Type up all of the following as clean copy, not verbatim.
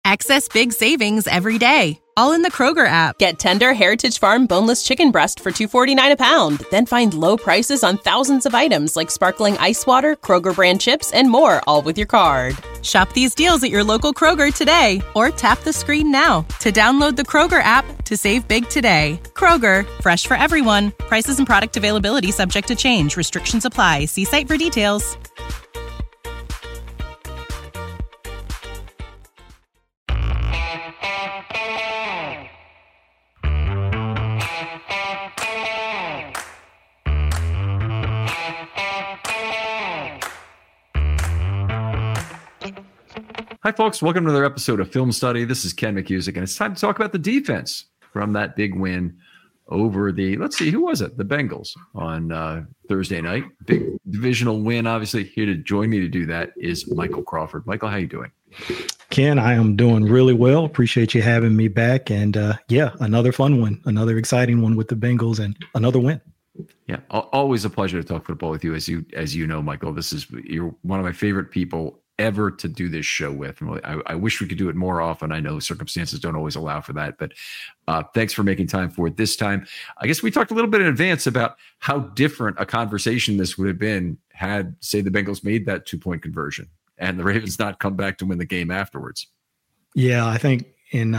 Access big savings every day, all in the Kroger app. Get tender Heritage Farm boneless chicken breast for $2.49 a pound. Then find low prices on thousands of items like sparkling ice water, Kroger brand chips, and more, all with your card. Shop these deals at your local Kroger today, or tap the screen now to download the Kroger app to save big today. Kroger, fresh for everyone. Prices and product availability subject to change. Restrictions apply. See site for details. Hi, folks. Welcome to another episode of Film Study. This is Ken McCusick, and it's time to talk about the defense from that big win over the, let's see, who was it? The Bengals on Thursday night. Big divisional win, obviously. Here to join me to do that is Michael Crawford. Michael, how you doing? Ken, I am doing really well. Appreciate you having me back. And another fun one, another exciting one with the Bengals and another win. Yeah, always a pleasure to talk football with you. As you know, Michael, you're one of my favorite people ever to do this show with. I wish we could do it more often. I know circumstances don't always allow for that, but thanks for making time for it this time. I guess we talked a little bit in advance about how different a conversation this would have been had, say, the Bengals made that 2-point conversion and the Ravens not come back to win the game afterwards. Yeah, I think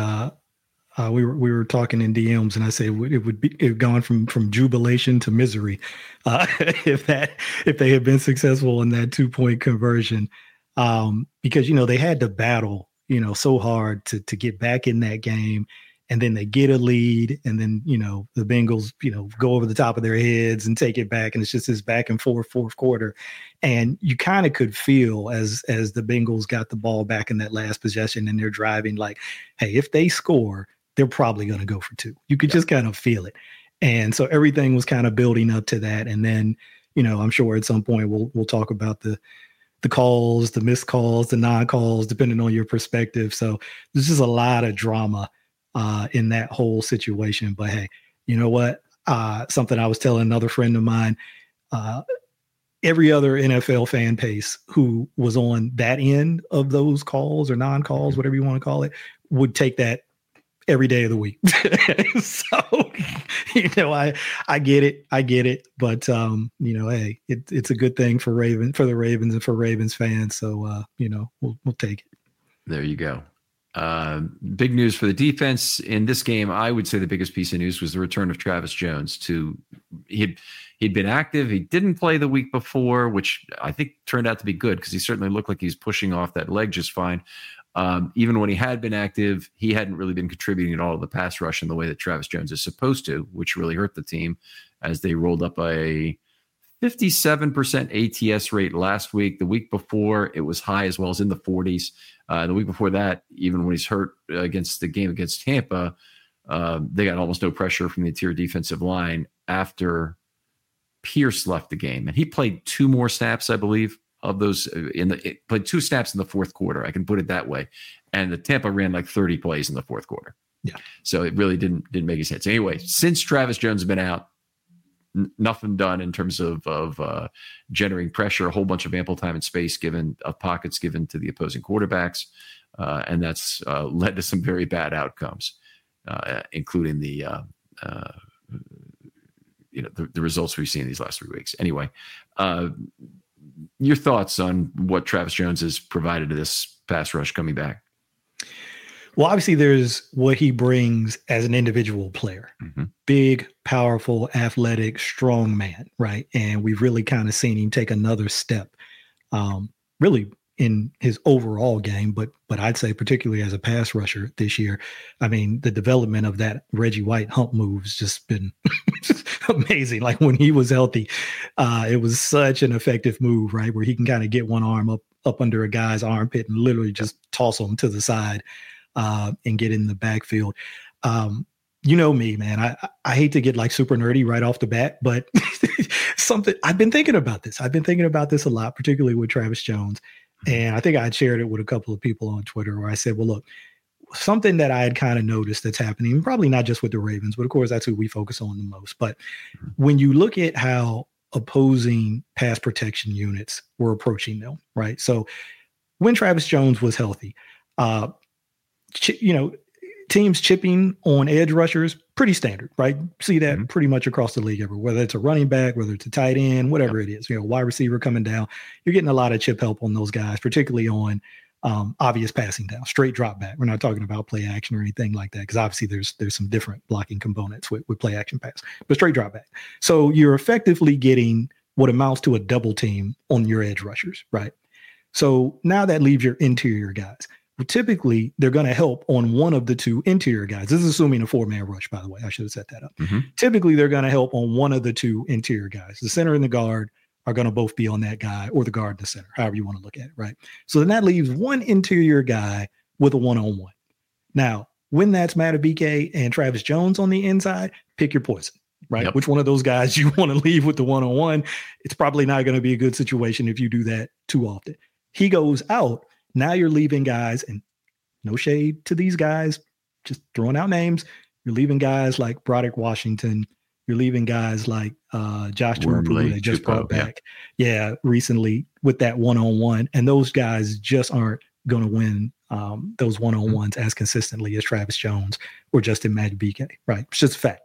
we were talking in DMs, and I said it had gone from jubilation to misery if they had been successful in that 2-point conversion. Because, they had to battle, so hard to get back in that game, and then they get a lead, and then, the Bengals, go over the top of their heads and take it back. And it's just this back and forth fourth quarter. And you kind of could feel as the Bengals got the ball back in that last possession and they're driving like, hey, if they score, they're probably going to go for 2. You could just kind of feel it. And so everything was kind of building up to that. And then, I'm sure at some point we'll talk about the calls, the missed calls, the non-calls, depending on your perspective. So there's just a lot of drama in that whole situation. But hey, you know what? Something I was telling another friend of mine, every other NFL fan base who was on that end of those calls or non-calls, whatever you want to call it, would take that every day of the week. So, I get it. But, hey, it's a good thing for the Ravens and for Ravens fans. So, we'll take it. There you go. Big news for the defense in this game. I would say the biggest piece of news was the return of Travis Jones he'd been active. He didn't play the week before, which I think turned out to be good because he certainly looked like he's pushing off that leg just fine. Even when he had been active, he hadn't really been contributing at all to the pass rush in the way that Travis Jones is supposed to, which really hurt the team as they rolled up a 57% ATS rate last week. The week before, it was high as well as in the 40s. The week before that, even when he's hurt against the game against Tampa, they got almost no pressure from the interior defensive line after Pierce left the game. And he played 2 more snaps, I believe, of those played 2 snaps in the fourth quarter. I can put it that way. And the Tampa ran like 30 plays in the fourth quarter. Yeah. So it really didn't make any sense. Anyway, since Travis Jones has been out, nothing done in terms of generating pressure, a whole bunch of ample time and space pockets given to the opposing quarterbacks. And that's led to some very bad outcomes, including the results we've seen these last 3 weeks. Anyway, your thoughts on what Travis Jones has provided to this pass rush coming back? Well, obviously there's what he brings as an individual player. Mm-hmm. Big, powerful, athletic, strong man, right? And we've really kind of seen him take another step, really in his overall game, but I'd say particularly as a pass rusher this year. I mean, the development of that Reggie White hump move has just been amazing. Like when he was healthy, it was such an effective move, right? Where he can kind of get one arm up under a guy's armpit and literally just toss him to the side and get in the backfield. You know me, man, I hate to get like super nerdy right off the bat, but something I've been thinking about this. I've been thinking about this a lot, particularly with Travis Jones. And I think I'd shared it with a couple of people on Twitter where I said, well, look, something that I had kind of noticed that's happening, probably not just with the Ravens, but of course that's who we focus on the most. But when you look at how opposing pass protection units were approaching them, right? So when Travis Jones was healthy, teams chipping on edge rushers, pretty standard, right? See that pretty much across the league everywhere, whether it's a running back, whether it's a tight end, whatever it is, wide receiver coming down, you're getting a lot of chip help on those guys, particularly on obvious passing down, straight drop back. We're not talking about play action or anything like that, because obviously there's some different blocking components with play action pass, but straight drop back. So you're effectively getting what amounts to a double team on your edge rushers, right? So now that leaves your interior guys. Well, typically, they're going to help on one of the two interior guys. This is assuming a 4-man rush, by the way. I should have set that up. Typically, they're going to help on one of the two interior guys. The center and the guard are going to both be on that guy, or the guard and the center, however you want to look at it, right? So then that leaves one interior guy with a one-on-one. Now, when that's Madubuike and Travis Jones on the inside, pick your poison, right? Yep. Which one of those guys you want to leave with the one-on-one? It's probably not going to be a good situation if you do that too often. He goes out. Now you're leaving guys, and no shade to these guys, just throwing out names. You're leaving guys like Broderick Washington. You're leaving guys like Josh Wormley, they just brought back, recently with that one-on-one. And those guys just aren't going to win those one-on-ones as consistently as Travis Jones or Justin Madubuike, right? It's just a fact.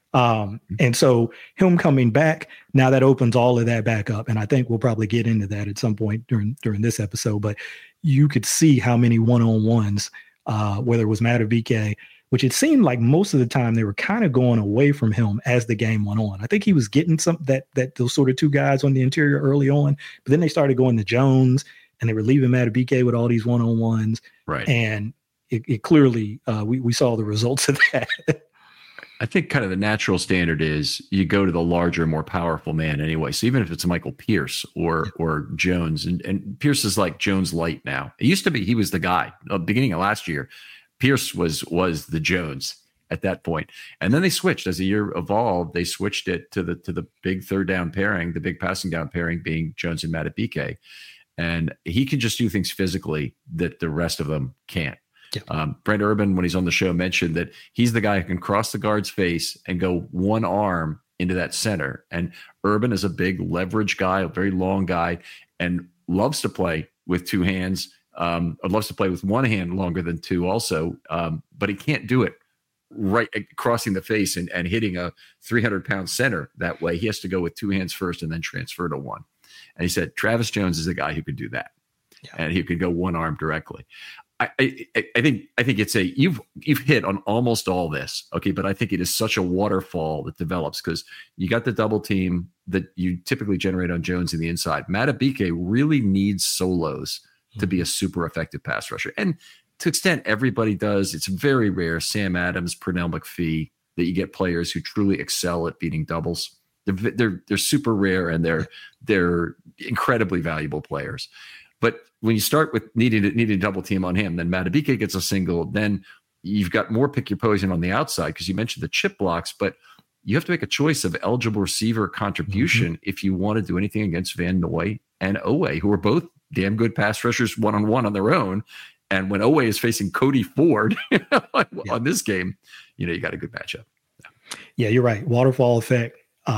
And so him coming back, now that opens all of that back up. And I think we'll probably get into that at some point during this episode, but you could see how many one-on-ones, whether it was Madubuike, which it seemed like most of the time they were kind of going away from him as the game went on. I think he was getting some that those sort of two guys on the interior early on, but then they started going to Jones and they were leaving Madubuike with all these one-on-ones. Right. And it clearly, we saw the results of that. I think kind of the natural standard is you go to the larger, more powerful man anyway. So even if it's Michael Pierce or Jones, and Pierce is like Jones light now. It used to be he was the guy. Beginning of last year, Pierce was the Jones at that point. And then they switched as the year evolved. They switched it to the big third down pairing, the big passing down pairing being Jones and Madubuike. And he can just do things physically that the rest of them can't. Yeah. Brent Urban, when he's on the show, mentioned that he's the guy who can cross the guard's face and go one arm into that center. And Urban is a big leverage guy, a very long guy, and loves to play with two hands. Loves to play with one hand longer than two also, but he can't do it right crossing the face and hitting a 300-pound center that way. He has to go with two hands first and then transfer to one. And he said Travis Jones is a guy who could do that, and he could go one arm directly. I think it's you've hit on almost all this, okay, but I think it is such a waterfall that develops because you got the double team that you typically generate on Jones in the inside. Madubuike really needs solos to be a super effective pass rusher, and to extent everybody does. It's very rare. Sam Adams, Pernell McPhee, that you get players who truly excel at beating doubles. They're super rare, and they're incredibly valuable players. But when you start with needing a double team on him, then Madubuike gets a single. Then you've got more pick your poison on the outside because you mentioned the chip blocks, but you have to make a choice of eligible receiver contribution if you want to do anything against Van Noy and Oweh, who are both damn good pass rushers one-on-one on their own. And when Oweh is facing Cody Ford on this game, you got a good matchup. Yeah, you're right. Waterfall effect.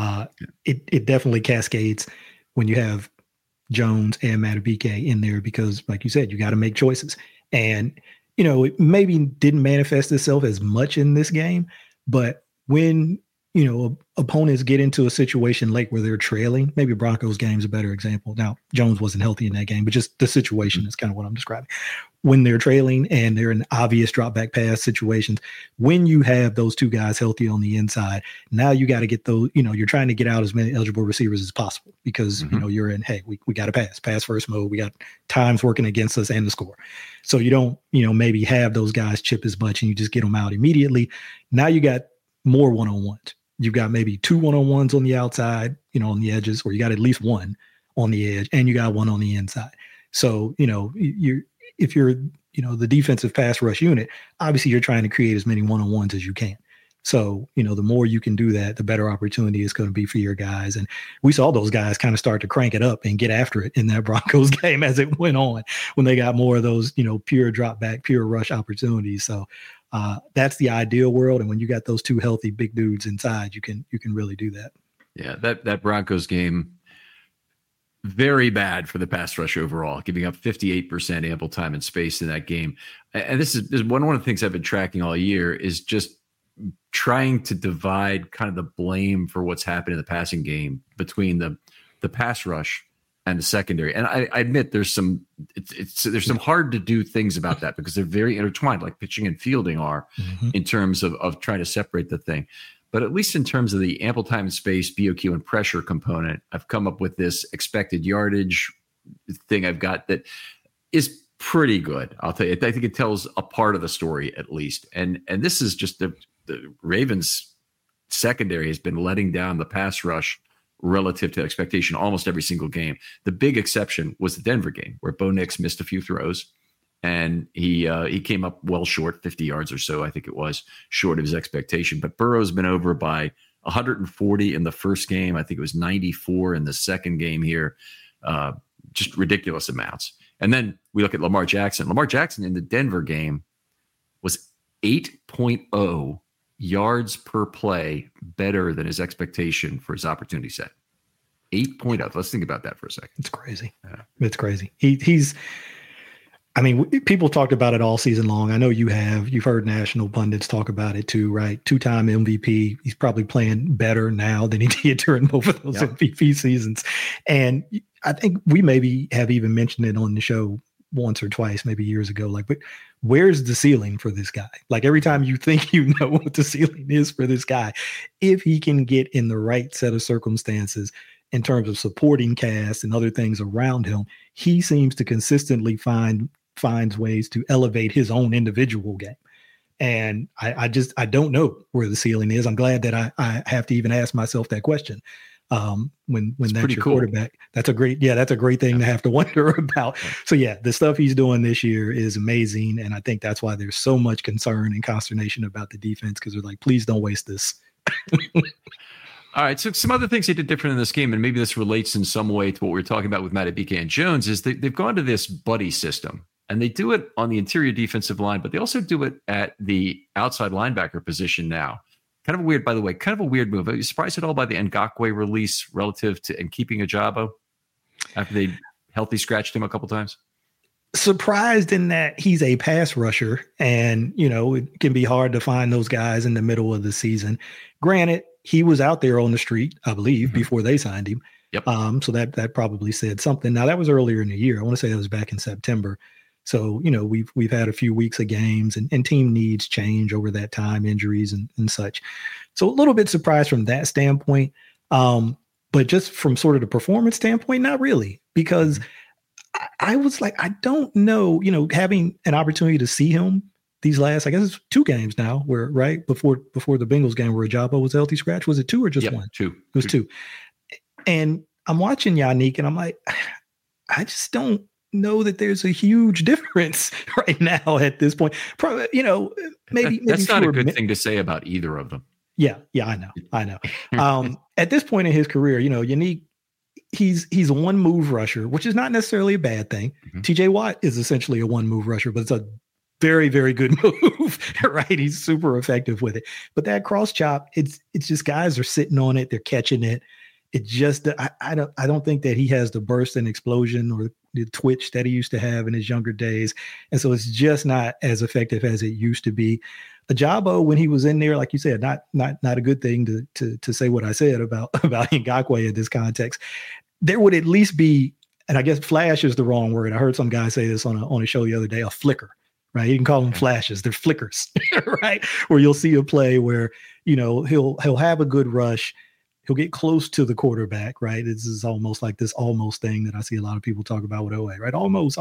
It definitely cascades when you have Jones and Madubuike in there because, like you said, you got to make choices. And, it maybe didn't manifest itself as much in this game, but when, opponents get into a situation late where they're trailing, maybe Broncos game's a better example. Now, Jones wasn't healthy in that game, but just the situation is kind of what I'm describing. When they're trailing and they're in obvious drop back pass situations, when you have those two guys healthy on the inside, now you got to get those, you're trying to get out as many eligible receivers as possible because, you're in, hey, we got to pass first mode. We got times working against us and the score. So you don't, maybe have those guys chip as much and you just get them out immediately. Now you got more one-on-ones. You've got maybe two one-on-ones on the outside, on the edges, or you got at least one on the edge and you got one on the inside. So, if you're, the defensive pass rush unit, obviously you're trying to create as many one-on-ones as you can. So, the more you can do that, the better opportunity is going to be for your guys. And we saw those guys kind of start to crank it up and get after it in that Broncos game as it went on when they got more of those, pure drop back, pure rush opportunities. So that's the ideal world. And when you got those two healthy big dudes inside, you can really do that. Yeah, that Broncos game, very bad for the pass rush overall, giving up 58% ample time and space in that game. And this is one of the things I've been tracking all year is just trying to divide kind of the blame for what's happened in the passing game between the pass rush and the secondary. And I admit there's some hard to do things about that because they're very intertwined, like pitching and fielding are in terms of trying to separate the thing. But at least in terms of the ample time and space, BOQ and pressure component, I've come up with this expected yardage thing I've got that is pretty good. I'll tell you, I think it tells a part of the story at least. And this is just the Ravens secondary has been letting down the pass rush relative to expectation almost every single game. The big exception was the Denver game where Bo Nix missed a few throws. And he came up well short, 50 yards or so, I think it was, short of his expectation. But Burrow's been over by 140 in the first game. I think it was 94 in the second game here. Just ridiculous amounts. And then we look at Lamar Jackson. Lamar Jackson in the Denver game was 8.0 yards per play better than his expectation for his opportunity set. 8.0. Let's think about that for a second. It's crazy. Yeah. It's crazy. He's... I mean, people talked about it all season long. I know you have. You've heard national pundits talk about it too, right? 2-time MVP. He's probably playing better now than he did during both of those MVP seasons. And I think we maybe have even mentioned it on the show once or twice, maybe years ago. Like, but where's the ceiling for this guy? Like every time you think you know what the ceiling is for this guy, if he can get in the right set of circumstances in terms of supporting cast and other things around him, he seems to consistently finds ways to elevate his own individual game. And I don't know where the ceiling is. I'm glad that I have to even ask myself that question. When that's your cool quarterback, that's a great thing to have to wonder about. So the stuff he's doing this year is amazing. And I think that's why there's so much concern and consternation about the defense, because they're like, please don't waste this. All right, so some other things they did different in this game, and maybe this relates in some way to what we were talking about with Madubuike and Jones, is they've gone to this buddy system. And they do it on the interior defensive line, but they also do it at the outside linebacker position now. Kind of weird, by the way, kind of a weird move. Are you surprised at all by the Ngakoue release relative to and keeping Ajabo after they healthy scratched him a couple times? Surprised in that he's a pass rusher, and it can be hard to find those guys in the middle of the season. Granted, he was out there on the street, I believe, before they signed him. Yep. So that probably said something. Now that was earlier in the year. I want to say that was back in September. So, we've had a few weeks of games and team needs change over that time, injuries and such. So a little bit surprised from that standpoint. But just from sort of the performance standpoint, not really, because I was like, I don't know, having an opportunity to see him these last, I guess it's 2 games now where right before the Bengals game where Ajabo was healthy scratch. Was it 2 or just 1? 2. It was 2. And I'm watching Yannick and I'm like, I just don't know that there's a huge difference right now at this point. Probably, maybe that's not a good thing to say about either of them. Yeah, I know. At this point in his career, Yannick, he's a one move rusher, which is not necessarily a bad thing. TJ Watt is essentially a one move rusher, but it's a very, very good move, right? He's super effective with it. But that cross chop, it's just guys are sitting on it, they're catching it. It just, I don't think that he has the burst and explosion or the twitch that he used to have in his younger days. And so it's just not as effective as it used to be. Ajabo, when he was in there, like you said, not a good thing to say what I said about Ngakoue in this context. There would at least be, and I guess flash is the wrong word. I heard some guy say this on a show the other day, a flicker, right? You can call them flashes. They're flickers, right? Where you'll see a play where, he'll have a good rush. He'll get close to the quarterback, right? This is almost like this almost thing that I see a lot of people talk about with Oweh, right? Almost.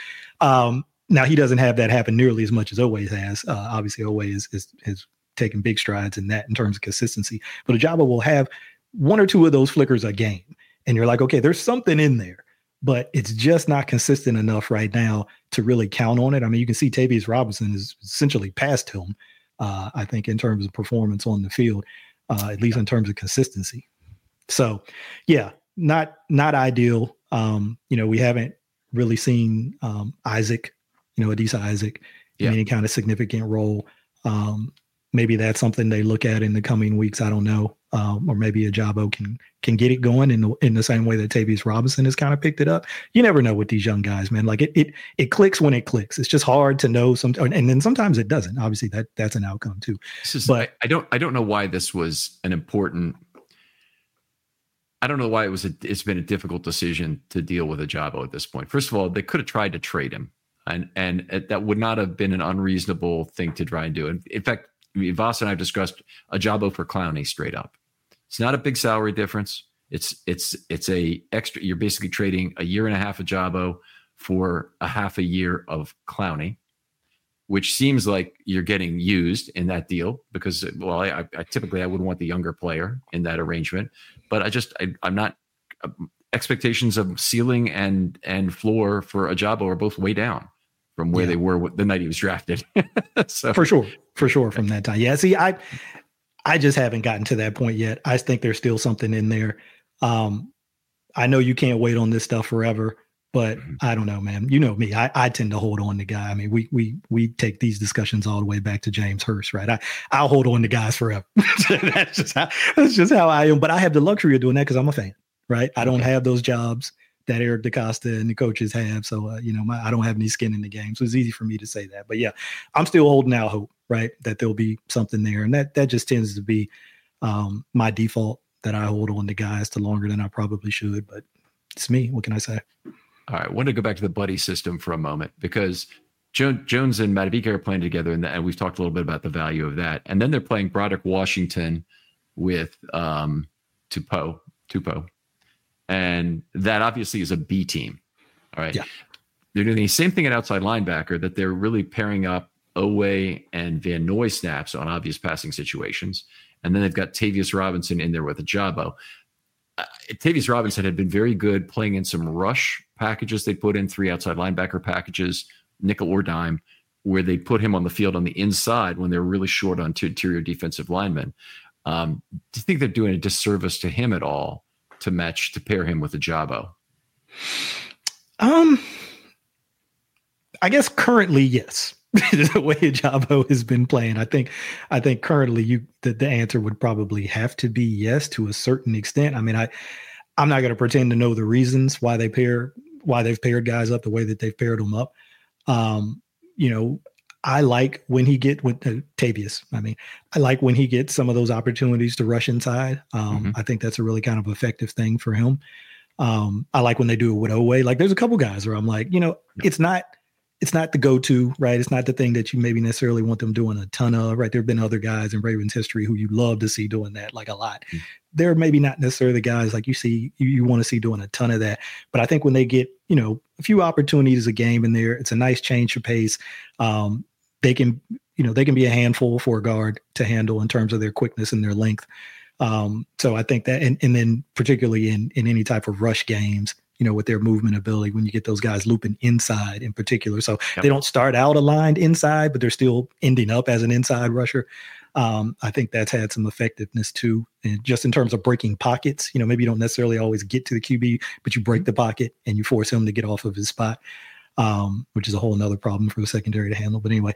Now he doesn't have that happen nearly as much as Oweh has. Obviously, Oweh is taking big strides in that in terms of consistency. But Ajabo will have 1 or 2 of those flickers a game, and you're like, okay, there's something in there, but it's just not consistent enough right now to really count on it. I mean, you can see Tavius Robinson is essentially past him, I think, in terms of performance on the field. At least in terms of consistency. So, not ideal. We haven't really seen Isaac, Adisa Isaac in any kind of significant role. Maybe that's something they look at in the coming weeks. I don't know. or maybe Ajabo can get it going in the same way that Tavius Robinson has kind of picked it up. You never know with these young guys, man. Like it clicks when it clicks. It's just hard to know and then sometimes it doesn't. Obviously that's an outcome too. But I don't know why this was an important. I don't know why it's been a difficult decision to deal with Ajabo at this point. First of all, they could have tried to trade him, and that would not have been an unreasonable thing to try and do. And in fact, Voss and I have discussed Ajabo for Clowney straight up. It's not a big salary difference. It's a extra. You're basically trading a year and a half of Ajabo for a half a year of Clowney, which seems like you're getting used in that deal because, well, I typically I would want the younger player in that arrangement, but I'm not expectations of ceiling and floor for Ajabo are both way down from where they were the night he was drafted. So for sure from that time. Yeah. See, I just haven't gotten to that point yet. I think there's still something in there. I know you can't wait on this stuff forever, but I don't know, man. You know me. I tend to hold on to guys. I mean, we take these discussions all the way back to James Hurst, right? I'll hold on to guys forever. That's just how I am. But I have the luxury of doing that because I'm a fan, right? I don't have those jobs that Eric DaCosta and the coaches have. So, I don't have any skin in the game. So it's easy for me to say that. But yeah, I'm still holding out hope, right? That there'll be something there. And that just tends to be my default, that I hold on to guys to longer than I probably should. But it's me. What can I say? All right, I want to go back to the buddy system for a moment because Jones and Madubuike are playing together, and we've talked a little bit about the value of that. And then they're playing Broderick Washington with Tupou, and that obviously is a B team. All right, they're doing the same thing at outside linebacker, that they're really pairing up Owe and Van Noy snaps on obvious passing situations, and then they've got Tavius Robinson in there with Ajabo. Tavius Robinson had been very good playing in some rush packages. They put in 3 outside linebacker packages, nickel or dime, where they put him on the field on the inside when they're really short on 2 interior defensive linemen. Do you think they're doing a disservice to him at all to pair him with Ajabo? I guess currently, yes. The way Ajabo has been playing, I think currently the answer would probably have to be yes to a certain extent. I mean, I'm not going to pretend to know the reasons why they've paired guys up the way that they've paired them up. I like when he get with Tavius. I mean, I like when he gets some of those opportunities to rush inside. I think that's a really kind of effective thing for him. I like when they do it with Owe. Like there's a couple guys where I'm like, it's not the go-to, right? It's not the thing that you maybe necessarily want them doing a ton of, right? There have been other guys in Ravens history who you love to see doing that, like a lot. They're maybe not necessarily the guys like you want to see doing a ton of that. But I think when they get, a few opportunities a game in there, it's a nice change of pace. They can be a handful for a guard to handle in terms of their quickness and their length. So I think that, and then particularly in any type of rush games, with their movement ability, when you get those guys looping inside in particular. So they don't start out aligned inside, but they're still ending up as an inside rusher. I think that's had some effectiveness too. And just in terms of breaking pockets, maybe you don't necessarily always get to the QB, but you break the pocket and you force him to get off of his spot, which is a whole nother problem for the secondary to handle. But anyway,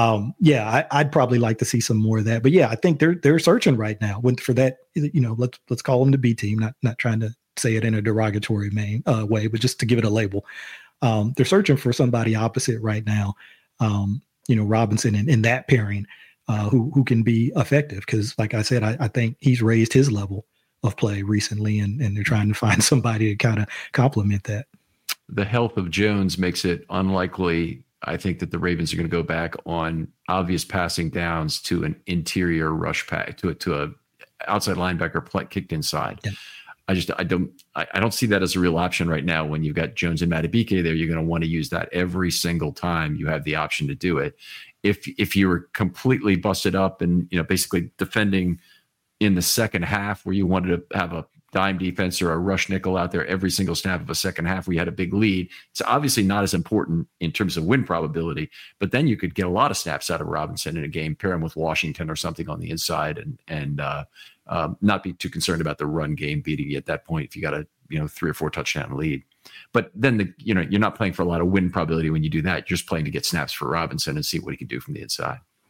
I'd probably like to see some more of that. But yeah, I think they're searching right now for that, let's call them the B team, not trying to say it in a derogatory way, but just to give it a label. They're searching for somebody opposite right now, Robinson in that pairing, who can be effective. Because like I said, I think he's raised his level of play recently, and they're trying to find somebody to kind of complement that. The health of Jones makes it unlikely, I think, that the Ravens are going to go back on obvious passing downs to an interior rush pack, to a outside linebacker kicked inside. Yeah. I don't see that as a real option right now. When you've got Jones and Madubuike there, you're going to want to use that every single time you have the option to do it. If you were completely busted up and basically defending in the second half, where you wanted to have a dime defense or a rush nickel out there every single snap of a second half where you had a big lead, it's obviously not as important in terms of win probability. But then you could get a lot of snaps out of Robinson in a game, pair him with Washington or something on the inside, and not be too concerned about the run game beating you at that point if you got a 3 or 4 touchdown lead. But then you're not playing for a lot of win probability when you do that. You're just playing to get snaps for Robinson and see what he can do from the inside.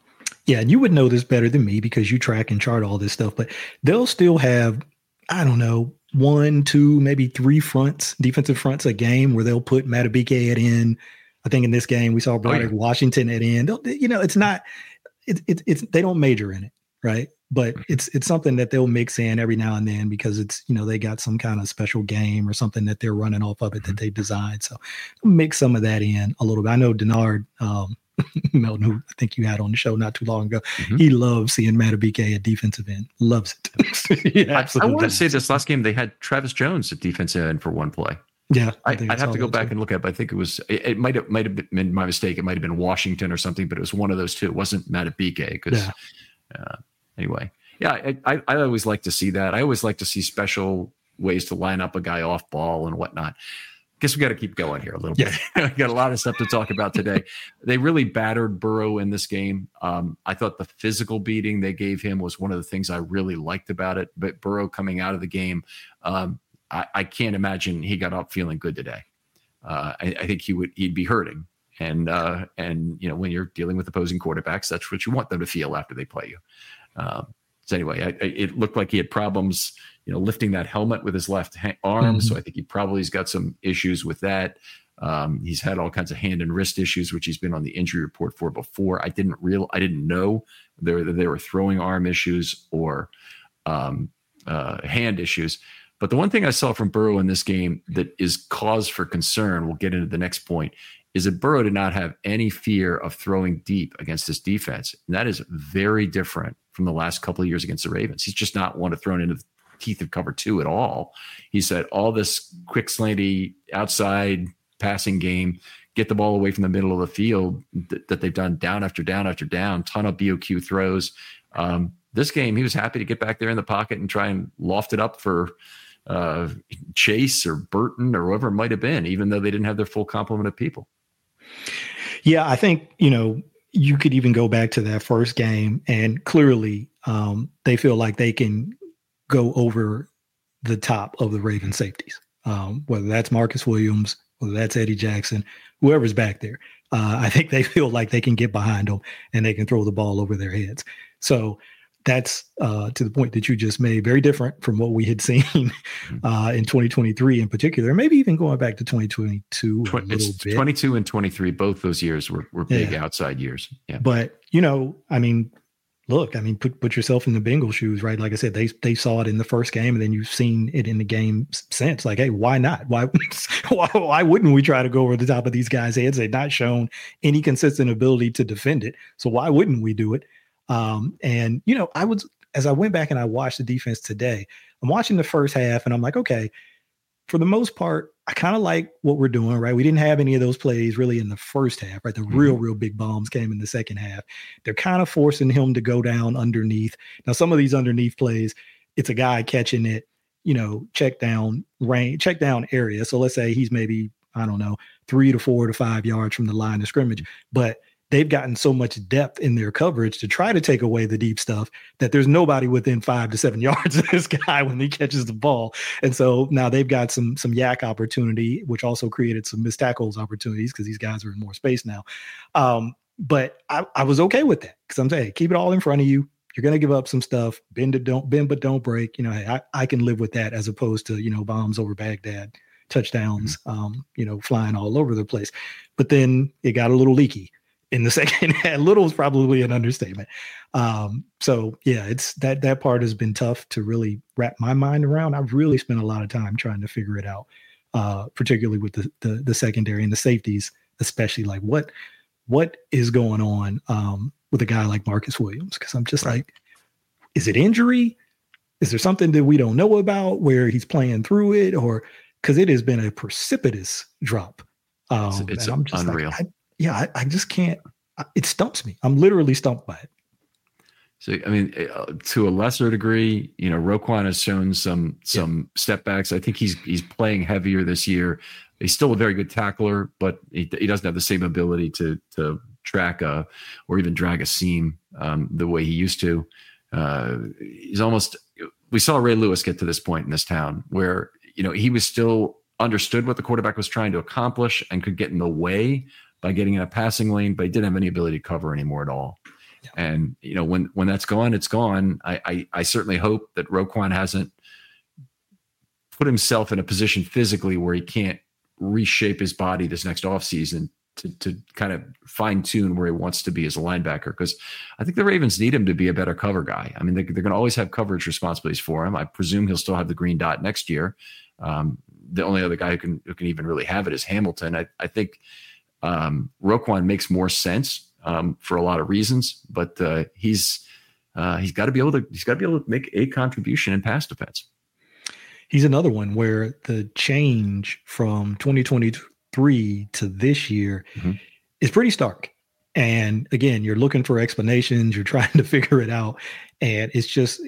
Yeah, and you would know this better than me because you track and chart all this stuff, but they'll still have, I don't know, 1, 2, maybe 3 defensive fronts a game where they'll put Madubuike at end. I think in this game we saw Broderick Washington at end. It's not, it's they don't major in it, right? But it's something that they'll mix in every now and then because it's, they got some kind of special game or something that they're running off of it that they designed. So mix some of that in a little bit. I know Denard, Melton, who I think you had on the show not too long ago, he loves seeing Madubuike at defensive end. Loves it. I want to say this last game they had Travis Jones at defensive end for one play. Yeah, I'd have to go back and look at it, but I think it might have been my mistake. It might have been Washington or something, but it was one of those two. It wasn't Madubuike because anyway. Yeah, I always like to see that. I always like to see special ways to line up a guy off ball and whatnot. Guess we got to keep going here a little bit. We got a lot of stuff to talk about today. They really battered Burrow in this game. I thought the physical beating they gave him was one of the things I really liked about it. But Burrow coming out of the game, I can't imagine he got up feeling good today. I think he'd be hurting. And when you're dealing with opposing quarterbacks, that's what you want them to feel after they play you. So anyway, it looked like he had problems, lifting that helmet with his left arm. So I think he probably's got some issues with that. He's had all kinds of hand and wrist issues, which he's been on the injury report for before. I didn't know that they were throwing arm issues or hand issues. But the one thing I saw from Burrow in this game that is cause for concern, we'll get into the next point, is that Burrow did not have any fear of throwing deep against this defense. And that is very different from the last couple of years against the Ravens. He's just not one to throw into the teeth of cover 2 at all. He said all this quick slanty outside passing game, get the ball away from the middle of the field that they've done down after down after down, ton of BOQ throws. This game, he was happy to get back there in the pocket and try and loft it up for Chase or Burton or whoever it might have been, even though they didn't have their full complement of people. Yeah, I think, you could even go back to that first game and clearly they feel like they can go over the top of the Ravens safeties, whether that's Marcus Williams, whether that's Eddie Jackson, whoever's back there. I think they feel like they can get behind them and they can throw the ball over their heads. So that's to the point that you just made, very different from what we had seen in 2023 in particular, maybe even going back to 2022 a little bit. 22 and 23, both those years were big outside years. Yeah. But, put yourself in the Bengals shoes, right? Like I said, they saw it in the first game and then you've seen it in the game since. Like, hey, why not? Why wouldn't we try to go over the top of these guys' heads? They've not shown any consistent ability to defend it. So why wouldn't we do it? As I went back and I watched the defense today, I'm watching the first half and I'm like, okay, for the most part, I kind of like what we're doing, right? We didn't have any of those plays really in the first half, right? The real big bombs came in the second half. They're kind of forcing him to go down underneath. Now, some of these underneath plays, it's a guy catching it, check down area. So let's say he's maybe, 3 to 4 to 5 yards from the line of scrimmage, but they've gotten so much depth in their coverage to try to take away the deep stuff that there's nobody within 5 to 7 yards of this guy when he catches the ball. And so now they've got some yak opportunity, which also created some missed tackles opportunities because these guys are in more space now. But I was okay with that because I'm saying, keep it all in front of you. You're going to give up some stuff, bend but don't break. Hey, I can live with that as opposed to, bombs over Baghdad, touchdowns, flying all over the place. But then it got a little leaky in the second half. Little is probably an understatement. So yeah, it's that part has been tough to really wrap my mind around. I've really spent a lot of time trying to figure it out, particularly with the secondary and the safeties, especially like what is going on with a guy like Marcus Williams? Because I'm just like, is it injury? Is there something that we don't know about where he's playing through it, or because it has been a precipitous drop? It's unreal. Like, I just can't. It stumps me. I'm literally stumped by it. So, I mean, to a lesser degree, Roquan has shown some step backs. I think he's playing heavier this year. He's still a very good tackler, but he doesn't have the same ability to track or even drag a seam the way he used to. He's almost. We saw Ray Lewis get to this point in this town where he was still understood what the quarterback was trying to accomplish and could get in the way by getting in a passing lane, but he didn't have any ability to cover anymore at all. Yeah. And, when that's gone, it's gone. I certainly hope that Roquan hasn't put himself in a position physically where he can't reshape his body this next offseason to kind of fine tune where he wants to be as a linebacker. Because I think the Ravens need him to be a better cover guy. I mean, they're going to always have coverage responsibilities for him. I presume he'll still have the green dot next year. The only other guy who can even really have it is Hamilton. I think Roquan makes more sense for a lot of reasons, but he's got to be able to make a contribution in pass defense. He's another one where the change from 2023 to this year is pretty stark. And again, you're looking for explanations, you're trying to figure it out. And it's just,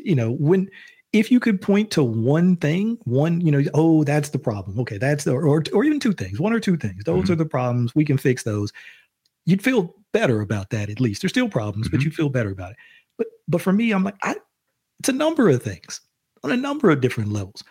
if you could point to one thing, oh, that's the problem. Okay, that's or even two things, one or two things. Those are the problems. We can fix those. You'd feel better about that at least. There's still problems, but you feel better about it. But for me, I'm like, it's a number of things on a number of different levels.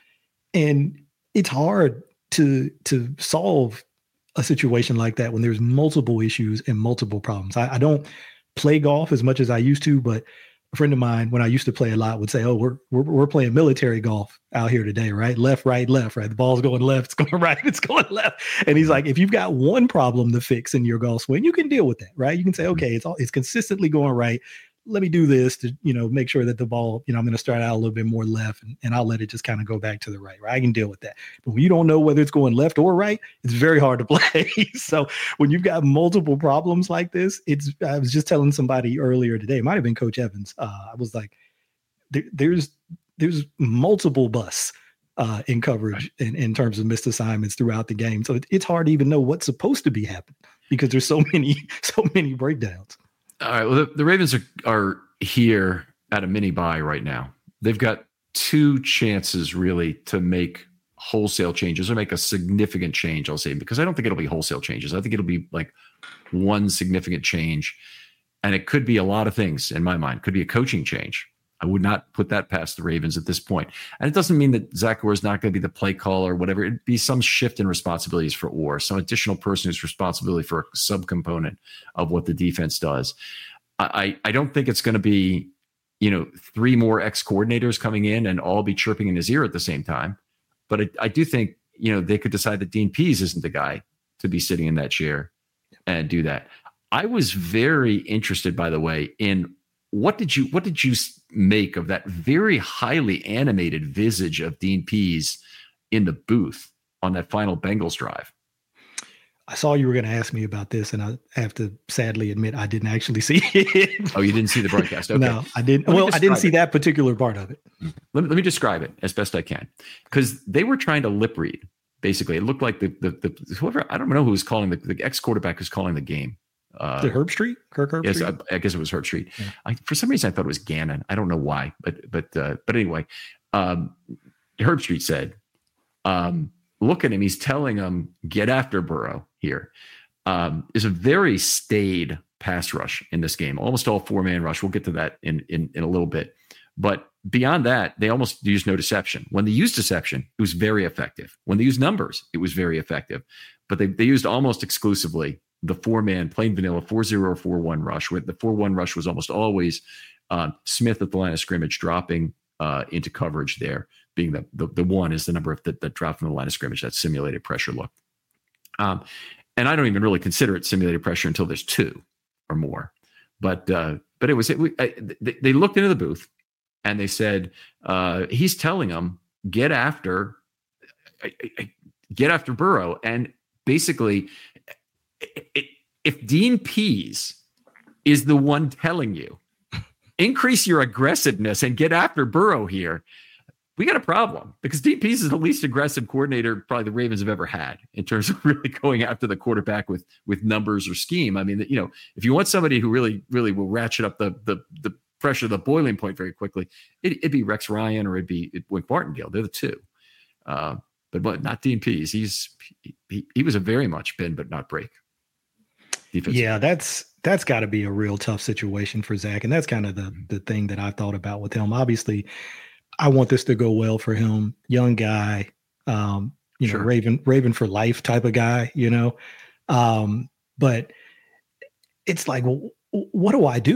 And it's hard to solve a situation like that when there's multiple issues and multiple problems. I don't play golf as much as I used to, but a friend of mine, when I used to play a lot, would say, "Oh, we're playing military golf out here today, right? Left, right. The ball's going left, it's going right, it's going left." And he's like, if you've got one problem to fix in your golf swing, you can deal with that, right? You can say, okay, it's consistently going right. Let me do this to, make sure that the ball, I'm going to start out a little bit more left and I'll let it just kind of go back to the right. I can deal with that. But when you don't know whether it's going left or right, it's very hard to play. So when you've got multiple problems like this, I was just telling somebody earlier today, it might've been Coach Evans. I was like, there's multiple busts in coverage in terms of missed assignments throughout the game. So it's hard to even know what's supposed to be happening because there's so many breakdowns. All right. Well, the Ravens are here at a mini bye right now. They've got two chances really to make wholesale changes or make a significant change, I'll say, because I don't think it'll be wholesale changes. I think it'll be like one significant change. And it could be a lot of things in my mind. It could be a coaching change. I would not put that past the Ravens at this point. And it doesn't mean that Zach Orr is not going to be the play caller or whatever. It'd be some shift in responsibilities for Orr, some additional person who's responsibility for a subcomponent of what the defense does. I don't think it's going to be, three more ex-coordinators coming in and all be chirping in his ear at the same time. But I do think, they could decide that Dean Pease isn't the guy to be sitting in that chair and do that. I was very interested, by the way, in what did you make of that very highly animated visage of Dean Pease in the booth on that final Bengals drive? I saw you were going to ask me about this, and I have to sadly admit I didn't actually see it. Oh, you didn't see the broadcast? Okay. No, I didn't. Well, I didn't see that particular part of it. Let me describe it as best I can, because they were trying to lip read. Basically, it looked like the whoever, I don't know who was calling the ex-quarterback who's calling the game. Herb Street? Kirk Herb Street? Yes, I guess it was Herb Street. Yeah. For some reason, I thought it was Gannon. I don't know why, but anyway, Herb Street said, look at him. He's telling him, get after Burrow here. Is a very staid pass rush in this game, almost all 4-man rush. We'll get to that in a little bit. But beyond that, they almost used no deception. When they used deception, it was very effective. When they used numbers, it was very effective. But they used almost exclusively the 4-man, plain vanilla 4-0 or 4-1 rush. With the 4-1 rush was almost always Smith at the line of scrimmage dropping into coverage there, being the one is the number of that drop from the line of scrimmage, that simulated pressure look. And I don't even really consider it simulated pressure until there's two or more. But it was they looked into the booth and they said he's telling them get after Burrow, and basically, if Dean Pease is the one telling you increase your aggressiveness and get after Burrow here, we got a problem, because Dean Pease is the least aggressive coordinator probably the Ravens have ever had in terms of really going after the quarterback with numbers or scheme. I mean, if you want somebody who really will ratchet up the pressure, the boiling point very quickly, it'd be Rex Ryan or it'd be Wink Martindale. They're the two, but not Dean Pease. He was a very much bend but not break defense. Yeah, that's got to be a real tough situation for Zach, and that's kind of the thing that I thought about with him. Obviously, I want this to go well for him. Young guy, sure. Raven for life type of guy, but it's like, well, what do I do?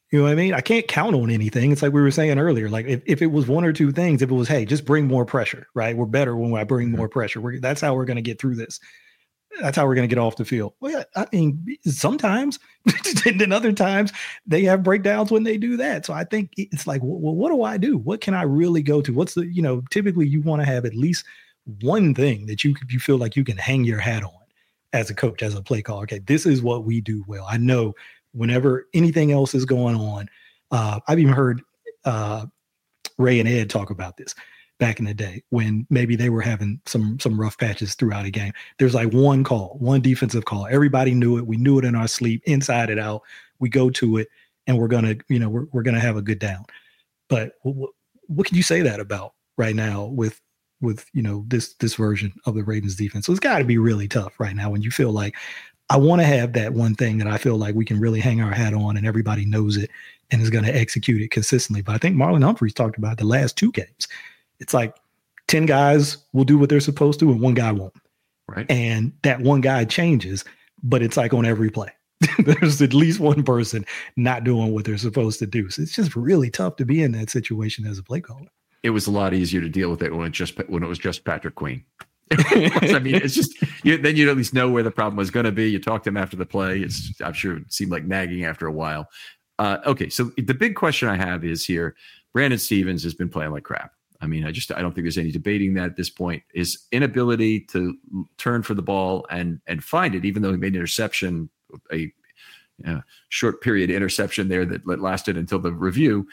You know what I mean? I can't count on anything. It's like we were saying earlier. Like if it was one or two things, if it was, hey, just bring more pressure, right? We're better when I bring more pressure. That's how we're going to get through this. That's how we're going to get off the field. Well, yeah, I mean, sometimes, and then other times they have breakdowns when they do that. So I think it's like, well, what do I do? What can I really go to? What's the, typically you want to have at least one thing that you feel like you can hang your hat on as a coach, as a play caller. Okay, this is what we do well. I know whenever anything else is going on, I've even heard Ray and Ed talk about this back in the day when maybe they were having some rough patches throughout a game. There's like one defensive call. Everybody knew it. We knew it in our sleep, inside it out. We go to it, and we're gonna, we're gonna have a good down. But what can you say that about right now with this version of the Ravens defense? So it's got to be really tough right now when you feel like I want to have that one thing that I feel like we can really hang our hat on and everybody knows it and is going to execute it consistently. But I think Marlon Humphreys talked about the last 2 games. It's like 10 guys will do what they're supposed to and 1 guy won't. Right. And that 1 guy changes, but it's like on every play. There's at least one person not doing what they're supposed to do. So it's just really tough to be in that situation as a play caller. It was a lot easier to deal with it when it was just Patrick Queen. I mean, it's just then you'd at least know where the problem was going to be. You talk to him after the play. I'm sure it seemed like nagging after a while. Okay, so the big question I have is here: Brandon Stephens has been playing like crap. I mean, I don't think there's any debating that at this point. His inability to turn for the ball and find it, even though he made an interception, a short period interception there that lasted until the review.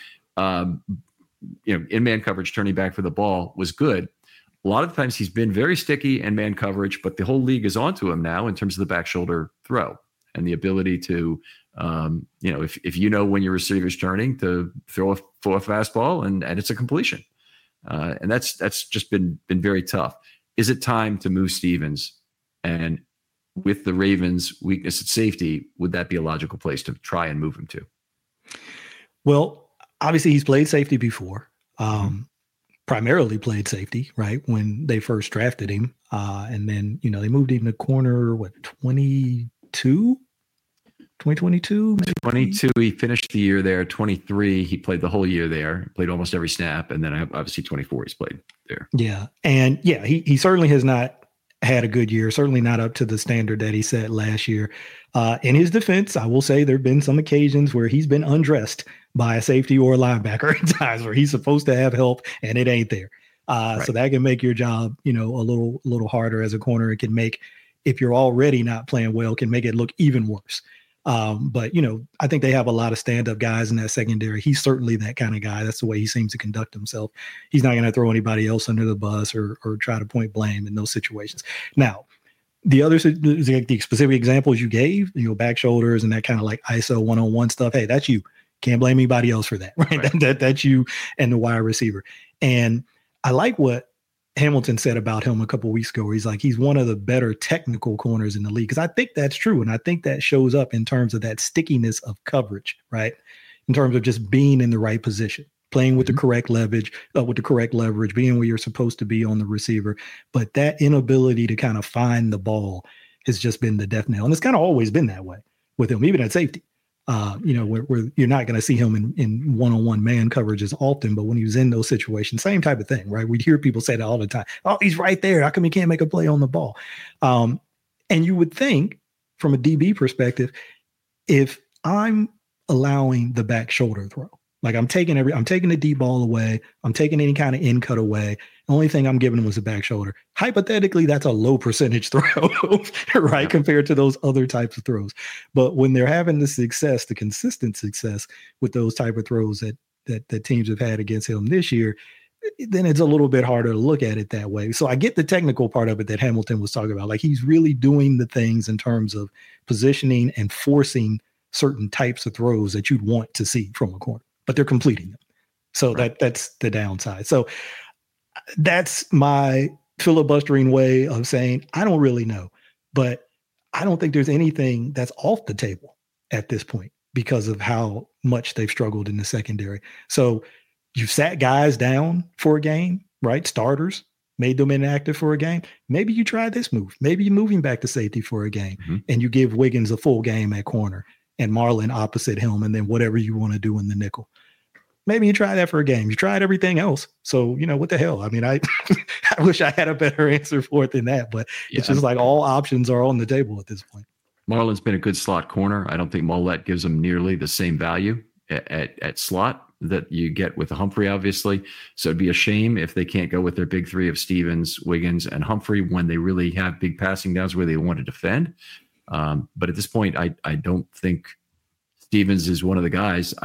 In man coverage, turning back for the ball was good. A lot of the times he's been very sticky in man coverage, but the whole league is onto him now in terms of the back shoulder throw and the ability to, if when your receiver's turning, to throw a fastball and it's a completion. And that's just been very tough. Is it time to move Stephens? And with the Ravens' weakness at safety, would that be a logical place to try and move him to? Well, obviously he's played safety before. Primarily played safety, right, when they first drafted him. And then, they moved him to corner, 2022? 22, he finished the year there. 23, he played the whole year there, played almost every snap. And then obviously 24, he's played there. Yeah. And he certainly has not had a good year, certainly not up to the standard that he set last year. In his defense, I will say there have been some occasions where he's been undressed by a safety or a linebacker at times where he's supposed to have help and it ain't there. Right. So that can make your job, a little harder as a corner. It can make, if you're already not playing well, can make it look even worse. But I think they have a lot of stand-up guys in that secondary. He's certainly that kind of guy. That's the way he seems to conduct himself. He's not going to throw anybody else under the bus or try to point blame in those situations. Now, the other, the specific examples you gave, back shoulders and that kind of like ISO one-on-one stuff. Hey, that's you. Can't blame anybody else for that, right? That's you and the wide receiver. And I like what Hamilton said about him a couple of weeks ago, where he's like, he's one of the better technical corners in the league. Because I think that's true. And I think that shows up in terms of that stickiness of coverage, right? In terms of just being in the right position, playing with the correct leverage, being where you're supposed to be on the receiver. But that inability to kind of find the ball has just been the death knell. And it's kind of always been that way with him, even at safety. Where you're not going to see him in one-on-one man coverages often, but when he was in those situations, same type of thing, right? We'd hear people say that all the time. Oh, he's right there. How come he can't make a play on the ball? And you would think from a DB perspective, if I'm allowing the back shoulder throw, like I'm taking the deep ball away, I'm taking any kind of in cut away. The only thing I'm giving him was a back shoulder. Hypothetically, that's a low percentage throw, right? Yeah. Compared to those other types of throws. But when they're having the consistent success with those type of throws that teams have had against him this year, then it's a little bit harder to look at it that way. So I get the technical part of it that Hamilton was talking about. Like he's really doing the things in terms of positioning and forcing certain types of throws that you'd want to see from a corner, but they're completing them. So right. That's the downside. So that's my filibustering way of saying, I don't really know, but I don't think there's anything that's off the table at this point because of how much they've struggled in the secondary. So you've sat guys down for a game, right? Starters, made them inactive for a game. Maybe you try this move. Maybe you're moving back to safety for a game and you give Wiggins a full game at corner and Marlon opposite him, and then whatever you want to do in the nickel. Maybe you try that for a game. You tried everything else. So, what the hell? I mean, I wish I had a better answer for it than that, but it's just like all options are on the table at this point. Marlon's been a good slot corner. I don't think Mollett gives him nearly the same value at slot that you get with Humphrey, obviously. So it'd be a shame if they can't go with their big three of Stevens, Wiggins, and Humphrey when they really have big passing downs where they want to defend. But at this point, I don't think Stevens is one of the guys.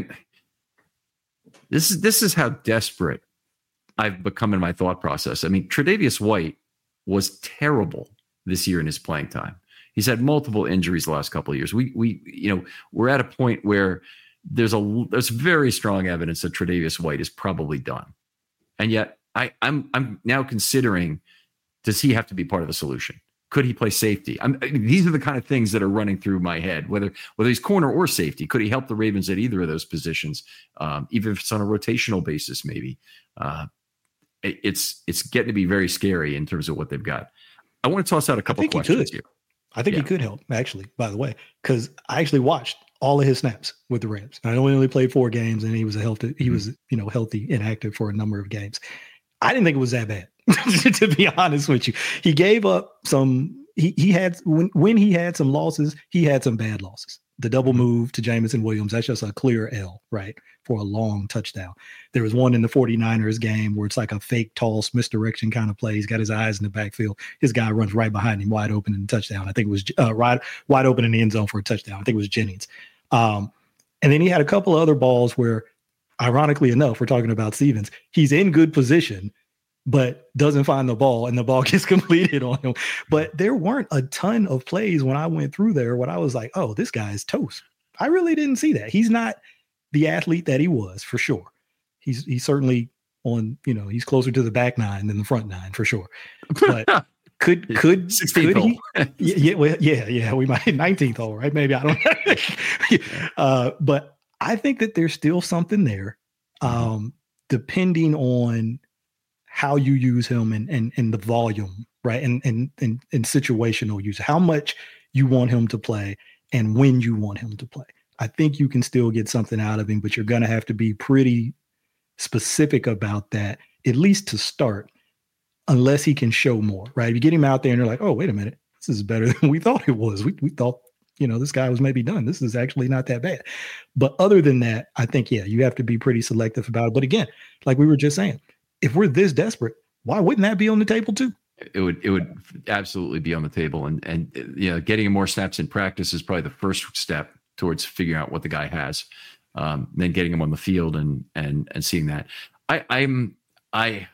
This is how desperate I've become in my thought process. I mean, Tre'Davious White was terrible this year in his playing time. He's had multiple injuries the last couple of years. We're at a point where there's very strong evidence that Tre'Davious White is probably done. And yet I'm now considering, does he have to be part of the solution? Could he play safety? These are the kind of things that are running through my head, whether he's corner or safety. Could he help the Ravens at either of those positions, even if it's on a rotational basis, maybe? It's getting to be very scary in terms of what they've got. I want to toss out a couple questions here. I think he could help, actually, by the way, because I actually watched all of his snaps with the Rams. I only played 4 games, and he was healthy and active for a number of games. I didn't think it was that bad. To be honest with you, he gave up some. He had when he had some losses, he had some bad losses. The double move to Jameson Williams, that's just a clear L, right, for a long touchdown. There was one in the 49ers game where it's like a fake toss, misdirection kind of play. He's got his eyes in the backfield. His guy runs right behind him, wide open in the touchdown. I think it was wide open in the end zone for a touchdown. I think it was Jennings. And then he had a couple of other balls where, ironically enough, we're talking about Stevens. He's in good position, but doesn't find the ball, and the ball gets completed on him. But there weren't a ton of plays when I went through there when I was like, oh, this guy is toast. I really didn't see that. He's not the athlete that he was, for sure. He's certainly on, he's closer to the back 9 than the front 9, for sure. But could he? Yeah, we might 19th hole, right? Maybe, I don't know. But I think that there's still something there, depending on how you use him and the volume, right? And situational use, how much you want him to play and when you want him to play. I think you can still get something out of him, but you're going to have to be pretty specific about that, at least to start, unless he can show more, right? If you get him out there and you're like, oh, wait a minute, this is better than we thought it was. We thought, this guy was maybe done. This is actually not that bad. But other than that, I think, you have to be pretty selective about it. But again, like we were just saying, if we're this desperate, why wouldn't that be on the table too? It would absolutely be on the table. And getting more snaps in practice is probably the first step towards figuring out what the guy has. Then getting him on the field and seeing that. I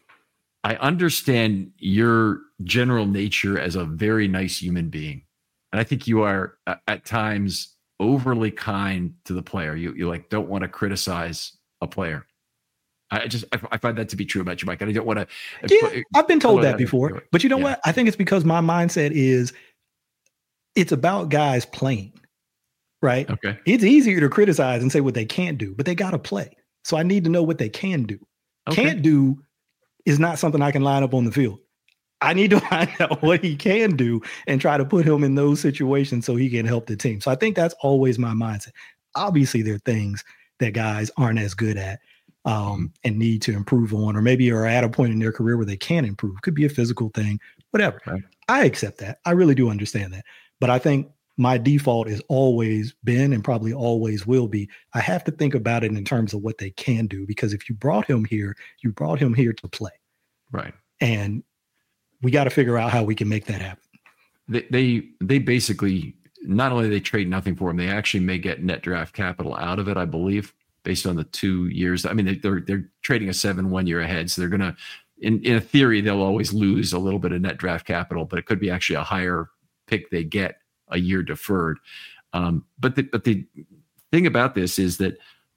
understand your general nature as a very nice human being. And I think you are at times overly kind to the player. You like don't want to criticize a player. I find that to be true about you, Mike. And I don't want to. Yeah, I've been told that before. But you know what? I think it's because my mindset is it's about guys playing, right? Okay. It's easier to criticize and say what they can't do, but they got to play. So I need to know what they can do. Okay. Can't do is not something I can line up on the field. I need to find out what he can do and try to put him in those situations so he can help the team. So I think that's always my mindset. Obviously, there are things that guys aren't as good at. And need to improve on, or maybe are at a point in their career where they can improve. Could be a physical thing, whatever. Right. I accept that. I really do understand that. But I think my default has always been and probably always will be, I have to think about it in terms of what they can do, because if you brought him here, you brought him here to play. Right. And we got to figure out how we can make that happen. They basically, not only they trade nothing for him, they actually may get net draft capital out of it, I believe. Based on the 2 years, I mean, they're trading a 7 year ahead, so they're gonna, in a theory, they'll always lose a little bit of net draft capital, but it could be actually a higher pick they get a year deferred. But the thing about this is that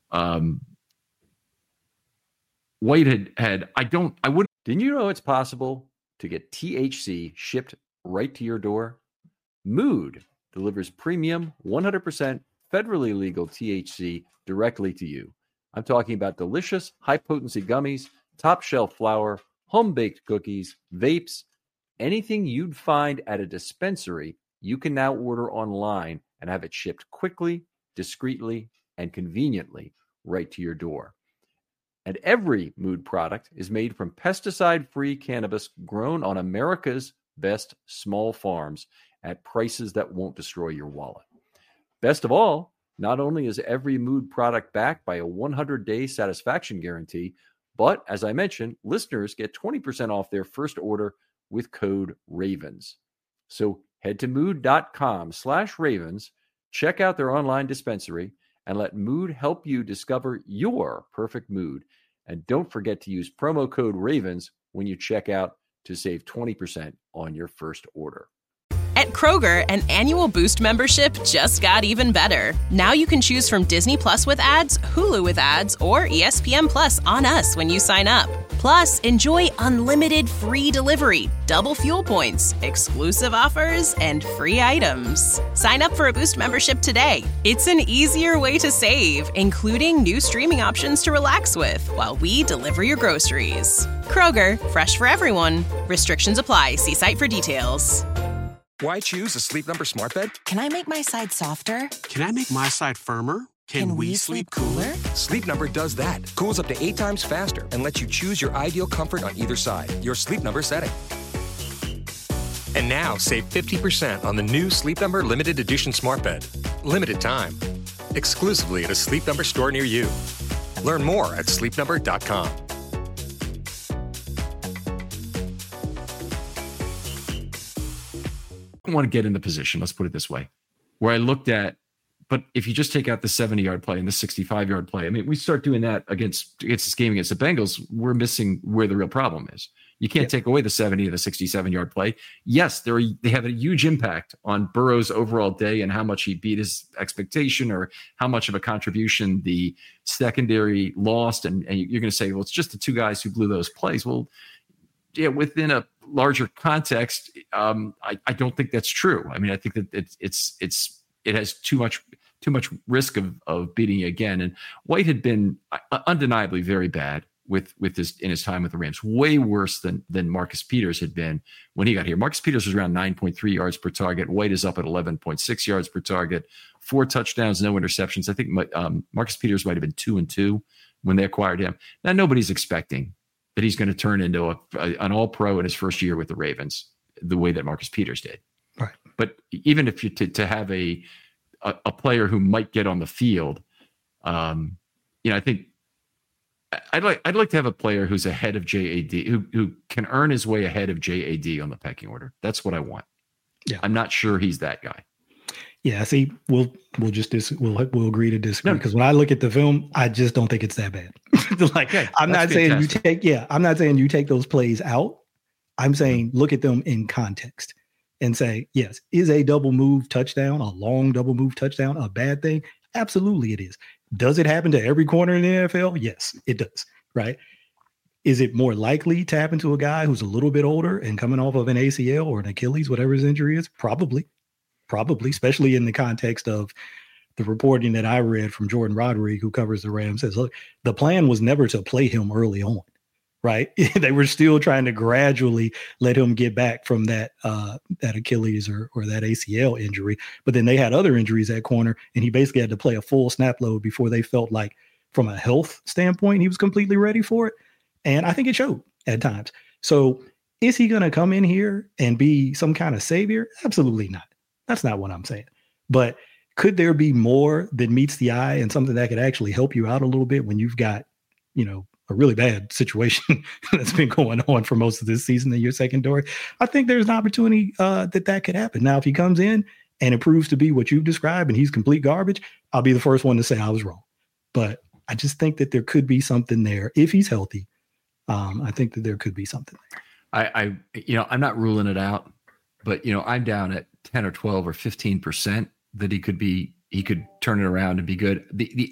White didn't you know it's possible to get THC shipped right to your door? Mood delivers premium 100% federally legal THC directly to you. I'm talking about delicious, high-potency gummies, top-shelf flour, home-baked cookies, vapes, anything you'd find at a dispensary, you can now order online and have it shipped quickly, discreetly, and conveniently right to your door. And every Mood product is made from pesticide-free cannabis grown on America's best small farms at prices that won't destroy your wallet. Best of all, not only is every Mood product backed by a 100-day satisfaction guarantee, but as I mentioned, listeners get 20% off their first order with code RAVENS. So head to mood.com/ravens, check out their online dispensary, and let Mood help you discover your perfect mood. And don't forget to use promo code RAVENS when you check out to save 20% on your first order. At Kroger, an annual Boost membership just got even better. Now you can choose from Disney Plus with ads, Hulu with ads, or ESPN Plus on us when you sign up. Plus, enjoy unlimited free delivery, double fuel points, exclusive offers, and free items. Sign up for a Boost membership today. It's an easier way to save, including new streaming options to relax with while we deliver your groceries. Kroger, fresh for everyone. Restrictions apply. See site for details. Why choose a Sleep Number smart bed? Can I make my side softer? Can I make my side firmer? Can we sleep cooler? Sleep Number does that. Cools up to 8 times faster and lets you choose your ideal comfort on either side. Your Sleep Number setting. And now save 50% on the new Sleep Number limited edition smart bed. Limited time. Exclusively at a Sleep Number store near you. Learn more at sleepnumber.com. I want to get in the position, let's put it this way, where I looked at, but if you just take out the 70-yard play and the 65-yard play, I mean, we start doing that against this game against the Bengals, we're missing where the real problem is. You can't take away the 70 or the 67-yard play. Yes, they have a huge impact on Burrow's overall day and how much he beat his expectation or how much of a contribution the secondary lost. And you're going to say, well, it's just the two guys who blew those plays. Well, yeah, within a larger context, I don't think that's true. I mean, I think that it has too much risk of beating you again. And White had been undeniably very bad with this in his time with the Rams, way worse than Marcus Peters had been when he got here. Marcus Peters was around 9.3 yards per target. White is up at 11.6 yards per target, 4 touchdowns, no interceptions. I think Marcus Peters might have been 2-2 when they acquired him. Now nobody's expecting that he's going to turn into an all-pro in his first year with the Ravens, the way that Marcus Peters did. Right. But even if you to have a player who might get on the field, I think I'd like to have a player who's ahead of JAD, who can earn his way ahead of JAD on the pecking order. That's what I want. Yeah, I'm not sure he's that guy. Yeah, see, we'll agree to disagree because when I look at the film, I just don't think it's that bad. I'm not saying you take those plays out. I'm saying look at them in context and say, yes, is a double move touchdown, a long double move touchdown, a bad thing? Absolutely it is. Does it happen to every corner in the NFL? Yes, it does. Right? Is it more likely to happen to a guy who's a little bit older and coming off of an ACL or an Achilles, whatever his injury is? Probably, especially in the context of the reporting that I read from Jordan Roderick, who covers the Rams, says, look, the plan was never to play him early on, right? They were still trying to gradually let him get back from that Achilles or that ACL injury. But then they had other injuries at corner, and he basically had to play a full snap load before they felt like, from a health standpoint, he was completely ready for it. And I think it showed at times. So is he going to come in here and be some kind of savior? Absolutely not. That's not what I'm saying. But could there be more that meets the eye and something that could actually help you out a little bit when you've got, a really bad situation that's been going on for most of this season in your secondary? I think there's an opportunity that could happen. Now, if he comes in and it proves to be what you've described and he's complete garbage, I'll be the first one to say I was wrong. But I just think that there could be something there if he's healthy. I think that there could be something there. I'm not ruling it out, but I'm down at 10 or 12 or 15% that he could turn it around and be good.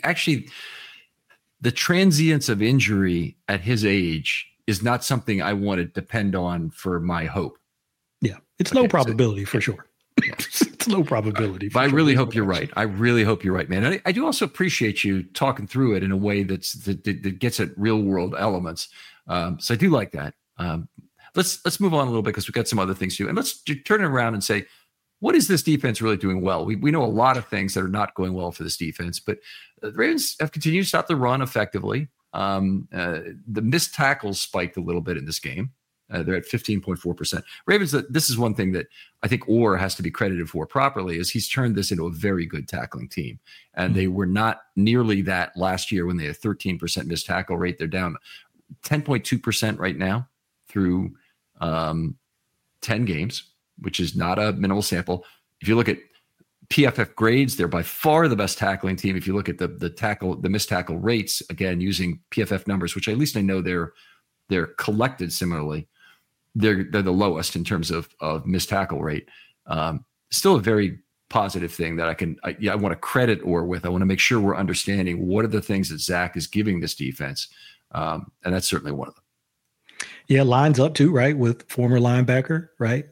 The transience of injury at his age is not something I want to depend on for my hope. Yeah. It's low probability for sure. Yeah. It's low probability. But I really hope you're right. I really hope you're right, man. And I do also appreciate you talking through it in a way that gets at real world elements. So I do like that. Let's move on a little bit because we've got some other things to do. And let's turn it around and say, what is this defense really doing well? We know a lot of things that are not going well for this defense, but the Ravens have continued to stop the run effectively. The missed tackles spiked a little bit in this game. They're at 15.4%. Ravens, this is one thing that I think Orr has to be credited for properly, is he's turned this into a very good tackling team. And they were not nearly that last year when they had a 13% missed tackle rate. They're down 10.2% right now through 10 games, which is not a minimal sample. If you look at PFF grades, they're by far the best tackling team. If you look at the missed tackle rates, again, using PFF numbers, which at least I know they're collected similarly, they're the lowest in terms of missed tackle rate. Still a very positive thing that I want to credit Orr with. I want to make sure we're understanding what are the things that Zach is giving this defense. And that's certainly one of them. Yeah, lines up too, right? With former linebacker, right?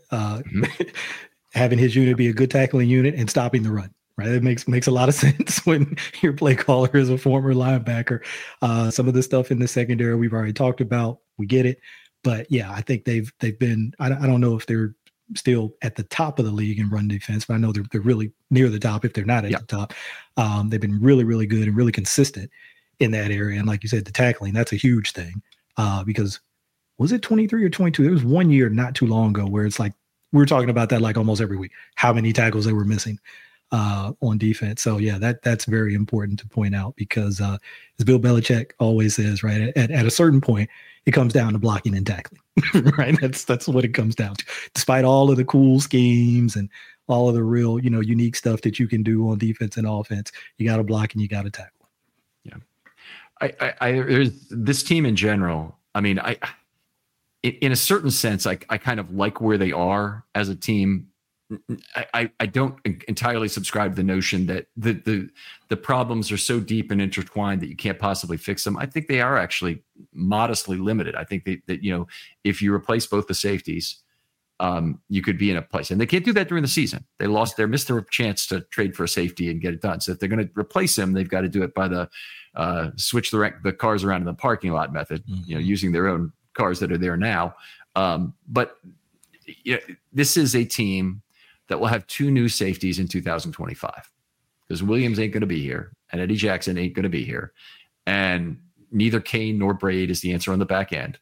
Having his unit be a good tackling unit and stopping the run, right? It makes a lot of sense when your play caller is a former linebacker. Some of the stuff in the secondary we've already talked about. We get it. But yeah, I think they've been, I don't know if they're still at the top of the league in run defense, but I know they're really near the top if they're not at the top. They've been really, really good and really consistent in that area. And like you said, the tackling, that's a huge thing because was it 23 or 22? There was 1 year not too long ago where it's like, we were talking about that like almost every week, how many tackles they were missing on defense. So yeah, that's very important to point out because as Bill Belichick always says, right, at a certain point, it comes down to blocking and tackling, right? That's what it comes down to. Despite all of the cool schemes and all of the real, unique stuff that you can do on defense and offense, you got to block and you got to tackle. Yeah. There's this team in general. I mean, in a certain sense, I kind of like where they are as a team. I don't entirely subscribe to the notion that the problems are so deep and intertwined that you can't possibly fix them. I think they are actually modestly limited. I think that if you replace both the safeties, you could be in a place, and they can't do that during the season. They missed their chance to trade for a safety and get it done. So if they're going to replace him, they've got to do it by the switch the cars around in the parking lot method, using their own cars that are there now. But this is a team that will have two new safeties in 2025 because Williams ain't going to be here and Eddie Jackson ain't going to be here. And neither Kane nor Braid is the answer on the back end.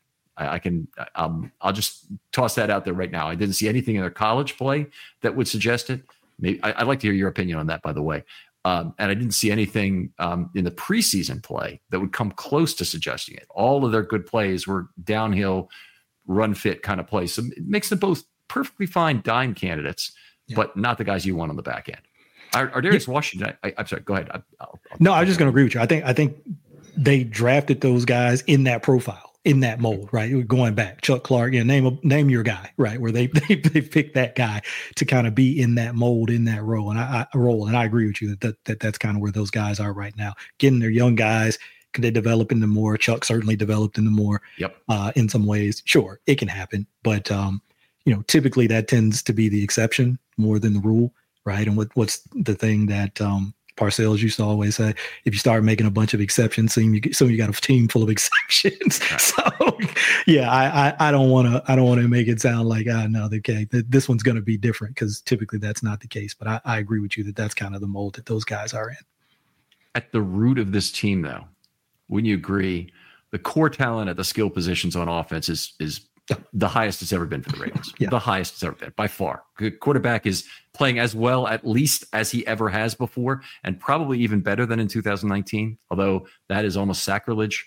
I'll just toss that out there right now. I didn't see anything in their college play that would suggest it. Maybe I'd like to hear your opinion on that, by the way. And I didn't see anything in the preseason play that would come close to suggesting it. All of their good plays were downhill, run fit kind of plays. So it makes them both perfectly fine dime candidates, but not the guys you want on the back end. Darius Washington, I'm sorry, go ahead. No, I was just going to agree with you. I think they drafted those guys in that profile, in that mold, right? Going back, Chuck Clark, name your guy, right? Where they picked that guy to kind of be in that mold, in that role. And I agree with you that's kind of where those guys are right now. Getting their young guys, could they develop into more? Chuck certainly developed into more. Yep. In some ways, sure, it can happen, but typically that tends to be the exception more than the rule, right? And what's the thing that Parcells used to always say: if you start making a bunch of exceptions, soon you got a team full of exceptions. Right. So, yeah, I don't want to make it sound like this one's going to be different because typically that's not the case. But I agree with you that that's kind of the mold that those guys are in. At the root of this team, though, wouldn't you agree? The core talent at the skill positions on offense is the highest it's ever been for the Ravens. The highest it's ever been by far. Good quarterback is playing as well, at least, as he ever has before, and probably even better than in 2019. Although that is almost sacrilege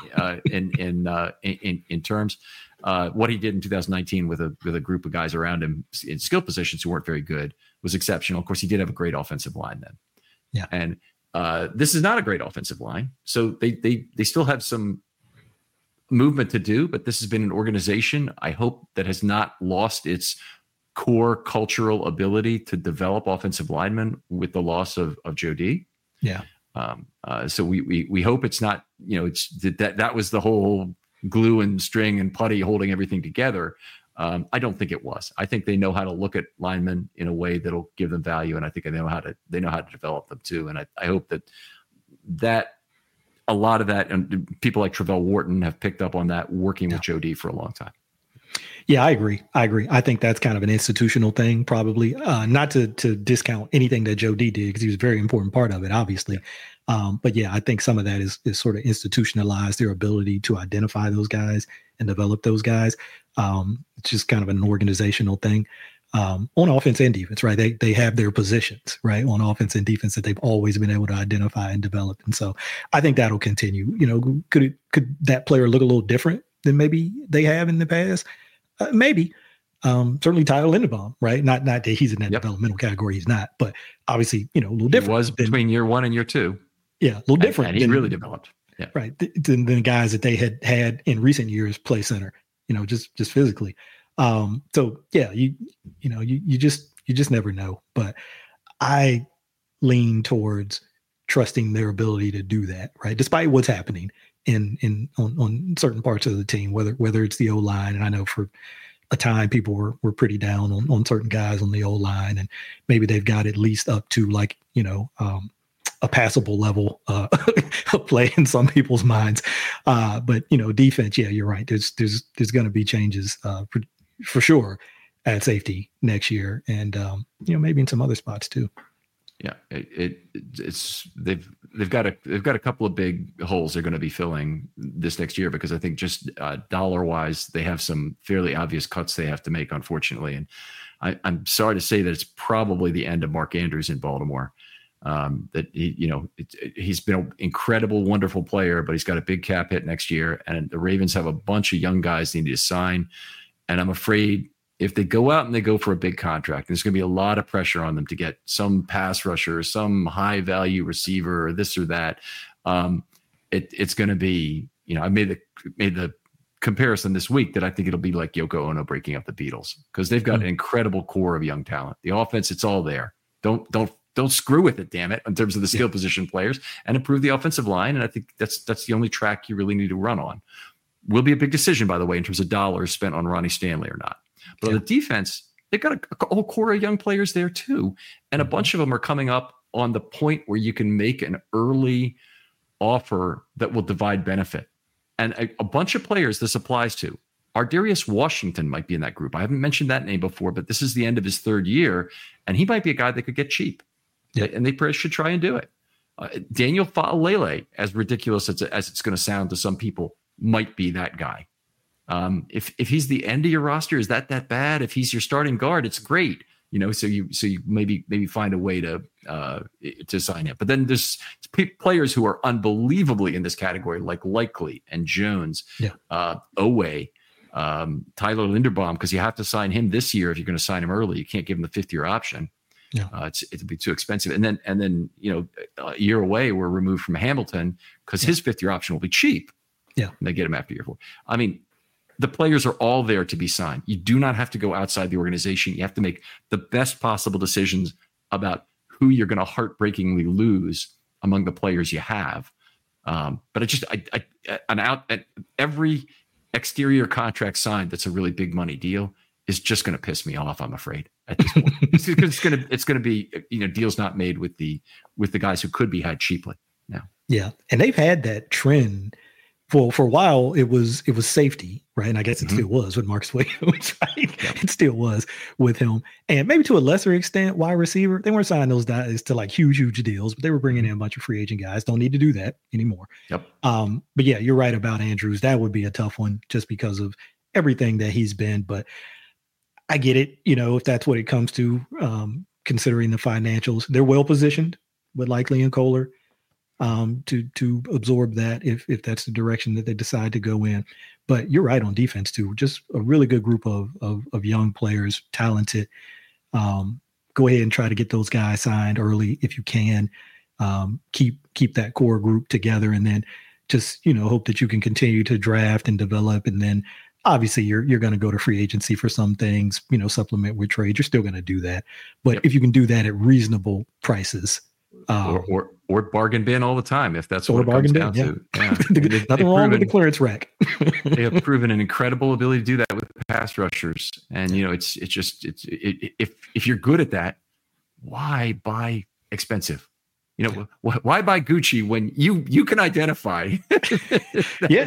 in terms. What he did in 2019 with a group of guys around him in skill positions who weren't very good was exceptional. Of course, he did have a great offensive line then. Yeah, and this is not a great offensive line, so they still have some movement to do, but this has been an organization, I hope, that has not lost its core cultural ability to develop offensive linemen with the loss of Joe D. Yeah. So we hope it's not, it's that was the whole glue and string and putty holding everything together. I don't think it was. I think they know how to look at linemen in a way that'll give them value, and I think they know how to develop them too. And I hope that a lot of that, and people like Travell Wharton have picked up on that working with Joe D for a long time. Yeah, I agree. I think that's kind of an institutional thing, probably. Not to discount anything that Joe D did, because he was a very important part of it, obviously. But yeah, I think some of that is sort of institutionalized, their ability to identify those guys and develop those guys. It's just kind of an organizational thing. On offense and defense, right? They have their positions, right, on offense and defense that they've always been able to identify and develop. And so I think that'll continue. You know, could that player look a little different than maybe they have in the past? Maybe. Certainly Tyler Linderbaum, right? Not that he's in that developmental category. He's not, but obviously, you know, a little different. He was between year 1 and year 2. Yeah, a little different. And he really developed. Yeah. Right. Than the guys that they had in recent years play center, you know, just physically. So yeah, you just never know. But I lean towards trusting their ability to do that, right? Despite what's happening on certain parts of the team, whether it's the O-line, and I know for a time people were pretty down on certain guys on the O-line, and maybe they've got at least up to, like, you know, a passable level of play in some people's minds. But you know, defense, yeah, you're right. There's going to be changes for sure at safety next year, and you know, maybe in some other spots too. Yeah, it's they've got a couple of big holes they're going to be filling this next year, because I think just dollar wise they have some fairly obvious cuts they have to make, unfortunately. And I'm sorry to say that it's probably the end of Mark Andrews in Baltimore. That he's been an incredible, wonderful player, but he's got a big cap hit next year, and the Ravens have a bunch of young guys they need to sign. And I'm afraid if they go out and they go for a big contract, there's going to be a lot of pressure on them to get some pass rusher, some high value receiver, or this or that. It's going to be, you know, I made the comparison this week that I think it'll be like Yoko Ono breaking up the Beatles, because they've got an incredible core of young talent. The offense, it's all there. Don't screw with it, damn it, in terms of the skill position players, and improve the offensive line. And I think that's the only track you really need to run on. Will be a big decision, by the way, in terms of dollars spent on Ronnie Stanley or not. But on the defense, they've got a whole core of young players there too. And a bunch of them are coming up on the point where you can make an early offer that will divide benefit. And a bunch of players this applies to. Ardarius Washington might be in that group. I haven't mentioned that name before, but this is the end of his third year, and he might be a guy that could get cheap. Yeah. And they should try and do it. Daniel Fa'alele, as ridiculous as it's going to sound to some people, might be that guy. If he's the end of your roster, is that bad? If he's your starting guard, it's great. You know, so you maybe find a way to sign him. But then there's players who are unbelievably in this category, like Likely and Jones, Owe, Tyler Linderbaum, because you have to sign him this year if you're going to sign him early. You can't give him the 5th-year option. Yeah, it'd be too expensive. And then you know, a year away, we're removed from Hamilton because his 5th-year option will be cheap. Yeah, and they get him after year 4. I mean, the players are all there to be signed. You do not have to go outside the organization. You have to make the best possible decisions about who you're going to heartbreakingly lose among the players you have. But every exterior contract signed that's a really big money deal is just going to piss me off, I'm afraid, at this point. it's going to be, you know, deals not made with the guys who could be had cheaply now. Yeah, and they've had that trend for a while. It was safety, right? And I guess it still was with Marcus Williams, right? Yeah. It still was with him, and maybe to a lesser extent wide receiver. They weren't signing those guys to like huge deals, but they were bringing in a bunch of free agent guys. Don't need to do that anymore. Yep. But yeah, you're right about Andrews. That would be a tough one just because of everything that he's been. But I get it, you know, if that's what it comes to, considering the financials. They're well positioned with Likely and Kohler to absorb that if that's the direction that they decide to go in. But you're right on defense too. Just a really good group of young players, talented. Go ahead and try to get those guys signed early if you can. Keep that core group together, and then just, you know, hope that you can continue to draft and develop, and then obviously you're going to go to free agency for some things, you know, supplement with trade. You're still going to do that. But if you can do that at reasonable prices, or bargain bin all the time, if that's what it comes down to. Yeah. Nothing wrong with the clearance rack. They have proven an incredible ability to do that with pass rushers. And, you know, it's if you're good at that, why buy expensive? You know, why buy Gucci when you can identify? Yeah,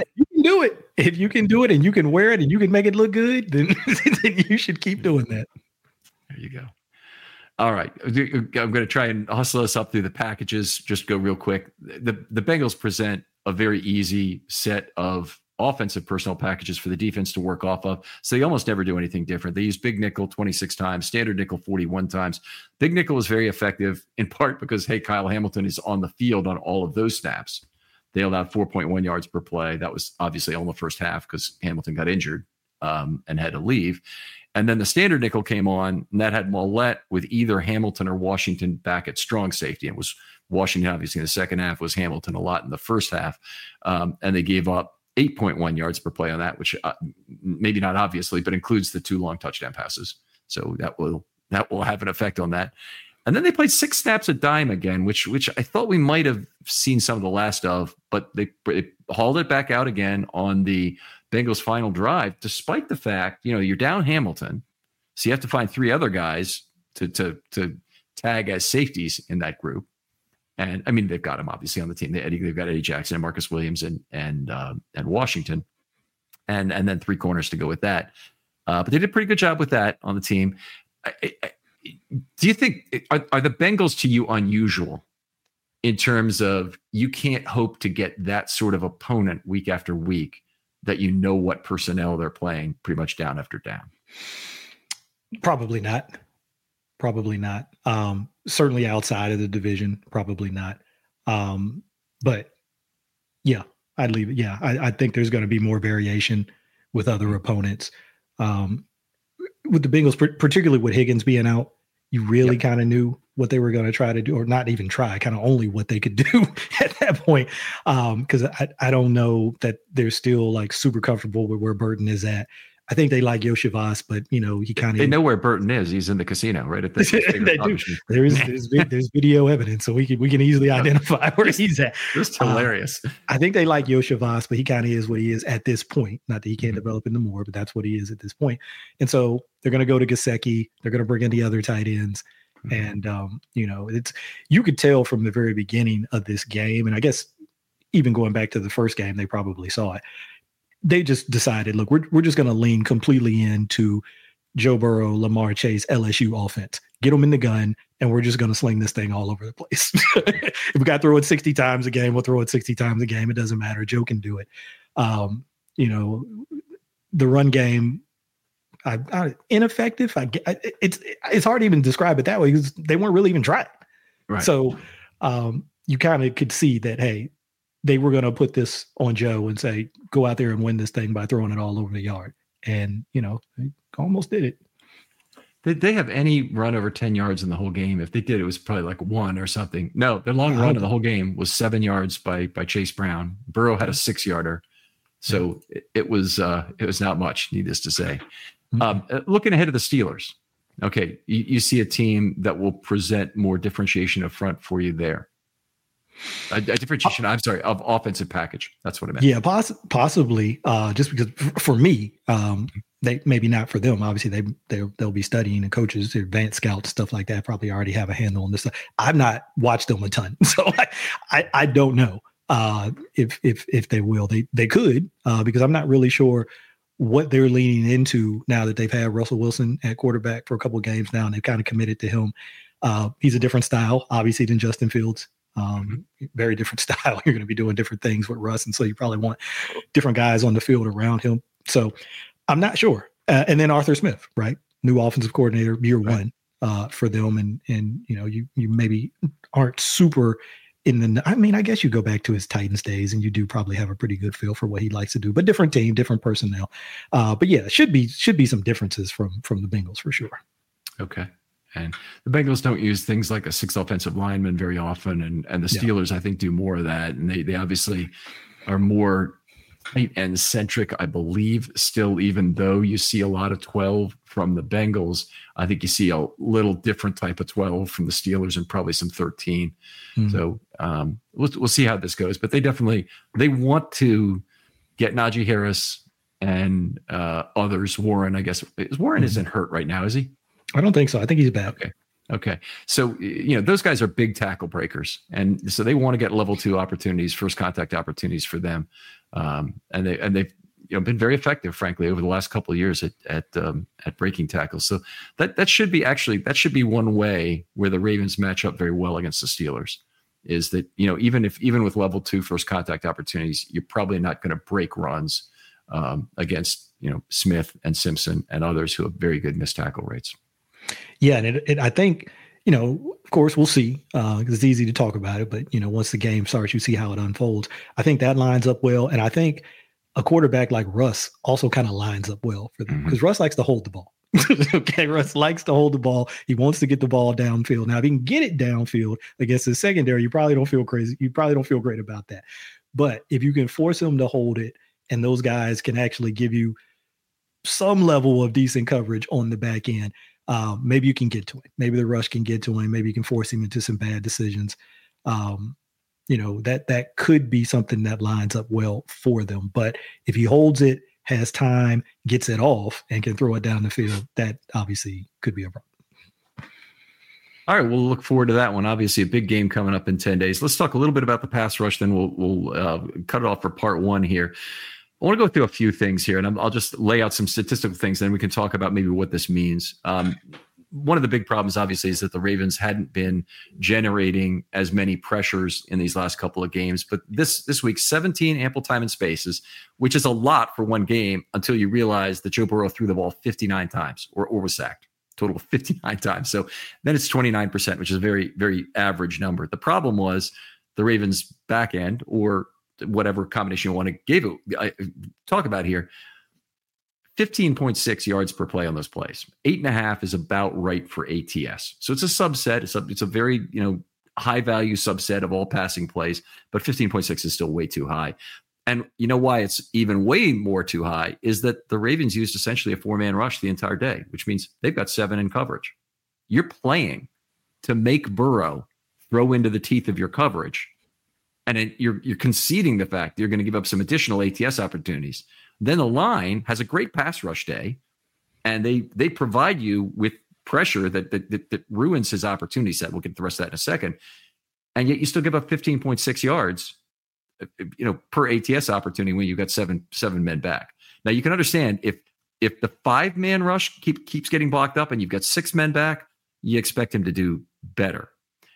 do it, if you can do it and you can wear it and you can make it look good, then you should keep doing that. There you go. All right. I'm going to try and hustle us up through the packages. Just go real quick. The Bengals present a very easy set of offensive personnel packages for the defense to work off of. So they almost never do anything different. They use big nickel 26 times, standard nickel 41 times. Big nickel is very effective in part because, hey, Kyle Hamilton is on the field on all of those snaps. They allowed 4.1 yards per play. That was obviously all in the first half because Hamilton got injured and had to leave. And then the standard nickel came on, and that had Mollett with either Hamilton or Washington back at strong safety. It was Washington, obviously, in the second half, was Hamilton a lot in the first half. And they gave up 8.1 yards per play on that, which maybe not obviously, but includes the 2 long touchdown passes. So that will have an effect on that. And then they played 6 snaps a dime again, which I thought we might have seen some of the last of, but they hauled it back out again on the Bengals' final drive, despite the fact, you're down Hamilton. So you have to find 3 other guys to tag as safeties in that group. And I mean, they've got him obviously on the team. They've got Eddie Jackson and Marcus Williams and Washington, and then 3 corners to go with that. But they did a pretty good job with that on the team. Do you think are the Bengals to you unusual in terms of you can't hope to get that sort of opponent week after week that what personnel they're playing pretty much down after down? Probably not. Certainly outside of the division, probably not. But yeah, I'd leave it. Yeah, I think there's going to be more variation with other opponents. With the Bengals, particularly with Higgins being out, you really kind of knew what they were going to try to do, or not even try, kind of only what they could do at that point. Because I don't know that they're still like super comfortable with where Burton is at. I think they like Yoshivas, but he kind of. They know where Burton is. He's in the casino, right? At the they do. There's video evidence, so we can easily identify where he's at. It's hilarious. I think they like Yoshivas, but he kind of is what he is at this point. Not that he can't develop into more, but that's what he is at this point. And so they're going to go to Gesicki. They're going to bring in the other tight ends, and it's you could tell from the very beginning of this game, and I guess even going back to the first game, they probably saw it. They just decided, look, we're just going to lean completely into Joe Burrow, Lamar Chase, LSU offense. Get them in the gun, and we're just going to sling this thing all over the place. If we got to throw it 60 times a game, we'll throw it 60 times a game. It doesn't matter. Joe can do it. The run game, ineffective. It's hard to even describe it that way because they weren't really even trying. Right. So you kind of could see that, hey, they were going to put this on Joe and say, go out there and win this thing by throwing it all over the yard. And, they almost did it. Did they have any run over 10 yards in the whole game? If they did, it was probably like 1 or something. No, their long run of the whole game was 7 yards by Chase Brown. Burrow had a 6-yarder. So it was not much, needless to say. Looking ahead of the Steelers. Okay. You see a team that will present more differentiation up front for you there. A differentiation, of offensive package. That's what I meant. Yeah, possibly. Just because for me, they maybe not for them. Obviously, they'll be studying, and coaches, advanced scouts, stuff like that, probably already have a handle on this stuff. I've not watched them a ton, so I don't know if they will. They could because I'm not really sure what they're leaning into now that they've had Russell Wilson at quarterback for a couple of games now, and they've kind of committed to him. He's a different style, obviously, than Justin Fields. Very different style. You're going to be doing different things with Russ, and so you probably want different guys on the field around him. So I'm not sure. And then Arthur Smith, right? New offensive coordinator, year one for them, and you maybe aren't super in the. I mean, I guess you go back to his Titans days, and you do probably have a pretty good feel for what he likes to do. But different team, different personnel. But yeah, should be some differences from the Bengals for sure. Okay. And the Bengals don't use things like a 6 offensive lineman very often. And the Steelers, I think, do more of that. And they obviously are more tight end centric, I believe, still, even though you see a lot of 12 from the Bengals. I think you see a little different type of 12 from the Steelers and probably some 13. Mm-hmm. So we'll see how this goes. But they want to get Najee Harris and others. Warren, I guess. Warren isn't hurt right now, is he? I don't think so. I think he's back. Okay. Okay. So, those guys are big tackle breakers. And so they want to get level 2 opportunities, first contact opportunities for them. And they've been very effective, frankly, over the last couple of years at breaking tackles. So that should be one way where the Ravens match up very well against the Steelers, is that, even with level 2 first contact opportunities, you're probably not going to break runs against, Smith and Simpson and others who have very good missed tackle rates. Yeah. And I think, of course, we'll see, because it's easy to talk about it. But, once the game starts, you see how it unfolds. I think that lines up well. And I think a quarterback like Russ also kind of lines up well for them, because Russ likes to hold the ball. Okay. Russ likes to hold the ball. He wants to get the ball downfield. Now, if he can get it downfield against his secondary, you probably don't feel crazy. You probably don't feel great about that. But if you can force him to hold it, and those guys can actually give you some level of decent coverage on the back end, maybe you can get to him. Maybe the rush can get to him. Maybe you can force him into some bad decisions. That could be something that lines up well for them. But if he holds it, has time, gets it off, and can throw it down the field, that obviously could be a problem. All right, we'll look forward to that one. Obviously, a big game coming up in 10 days. Let's talk a little bit about the pass rush, then we'll cut it off for part 1 here. I want to go through a few things here, and I'll just lay out some statistical things, then we can talk about maybe what this means. One of the big problems, obviously, is that the Ravens hadn't been generating as many pressures in these last couple of games. But this week, 17 ample time and spaces, which is a lot for one game, until you realize that Joe Burrow threw the ball 59 times or was sacked. Total of 59 times. So then it's 29%, which is a very, very average number. The problem was the Ravens back end, or whatever combination you want to talk about here, 15.6 yards per play on those plays. 8.5 is about right for ATS. So it's a subset. It's a very, high value subset of all passing plays, but 15.6 is still way too high. And you know why it's even way more too high is that the Ravens used essentially a 4-man rush the entire day, which means they've got 7 in coverage. You're playing to make Burrow throw into the teeth of your coverage. And you're conceding the fact that you're going to give up some additional ATS opportunities. Then the line has a great pass rush day, and they provide you with pressure that ruins his opportunity set. We'll get the rest of that in a second. And yet you still give up 15.6 yards, per ATS opportunity when you've got seven men back. Now you can understand if the 5-man rush keeps getting blocked up and you've got 6 men back, you expect him to do better.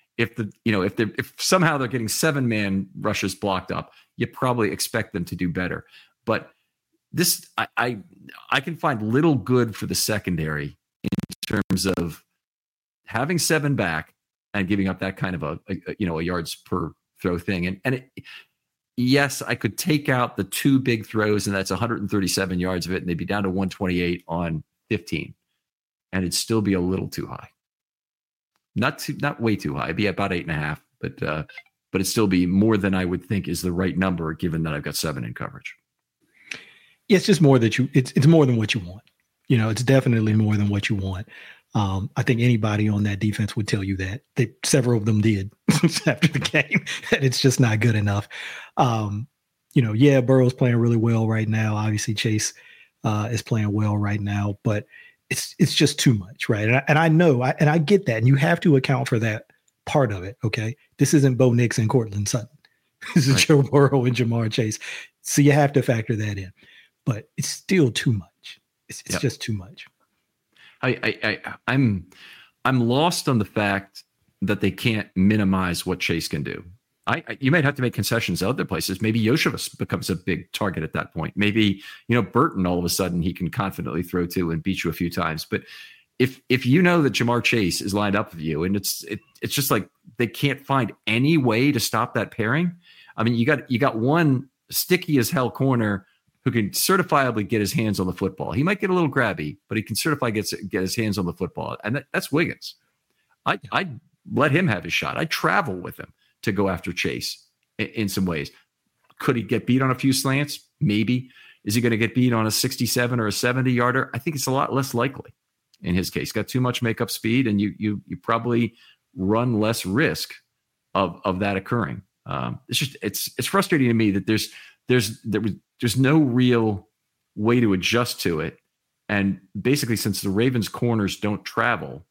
If somehow they're getting 7-man rushes blocked up, you probably expect them to do better. But this, I can find little good for the secondary in terms of having 7 back and giving up that kind of a yards per throw thing. Yes, I could take out the 2 big throws, and that's 137 yards of it, and they'd be down to 128 on 15, and it'd still be a little too high. Not way too high. It'd be about 8.5, but it'd still be more than I would think is the right number, given that I've got 7 in coverage. Yeah, it's just more that it's more than what you want. It's definitely more than what you want. I think anybody on that defense would tell you that. Several of them did after the game, that it's just not good enough. Burrow's playing really well right now. Obviously, Chase is playing well right now, but it's just too much, right? And I know, and I get that, and you have to account for that part of it. Okay, this isn't Bo Nix and Cortland Sutton. This is right. Joe Burrow and Jamar Chase. So you have to factor that in, but it's still too much. It's just too much. I'm lost on the fact that they can't minimize what Chase can do. You might have to make concessions other places. Maybe Yoshevas becomes a big target at that point. Maybe, Burton, all of a sudden he can confidently throw to and beat you a few times. But if you know that Jamar Chase is lined up with you, and it's just like they can't find any way to stop that pairing. I mean, you got one sticky as hell corner who can certifiably get his hands on the football. He might get a little grabby, but he can certifiably get his hands on the football. And that's Wiggins. I'd let him have his shot. I'd travel with him to go after Chase in some ways. Could he get beat on a few slants? Maybe. Is he going to get beat on a 67 or a 70 yarder? I think it's a lot less likely in his case. Got too much makeup speed, and you probably run less risk of that occurring. It's frustrating to me that there's no real way to adjust to it. And basically, since the Ravens corners don't travel,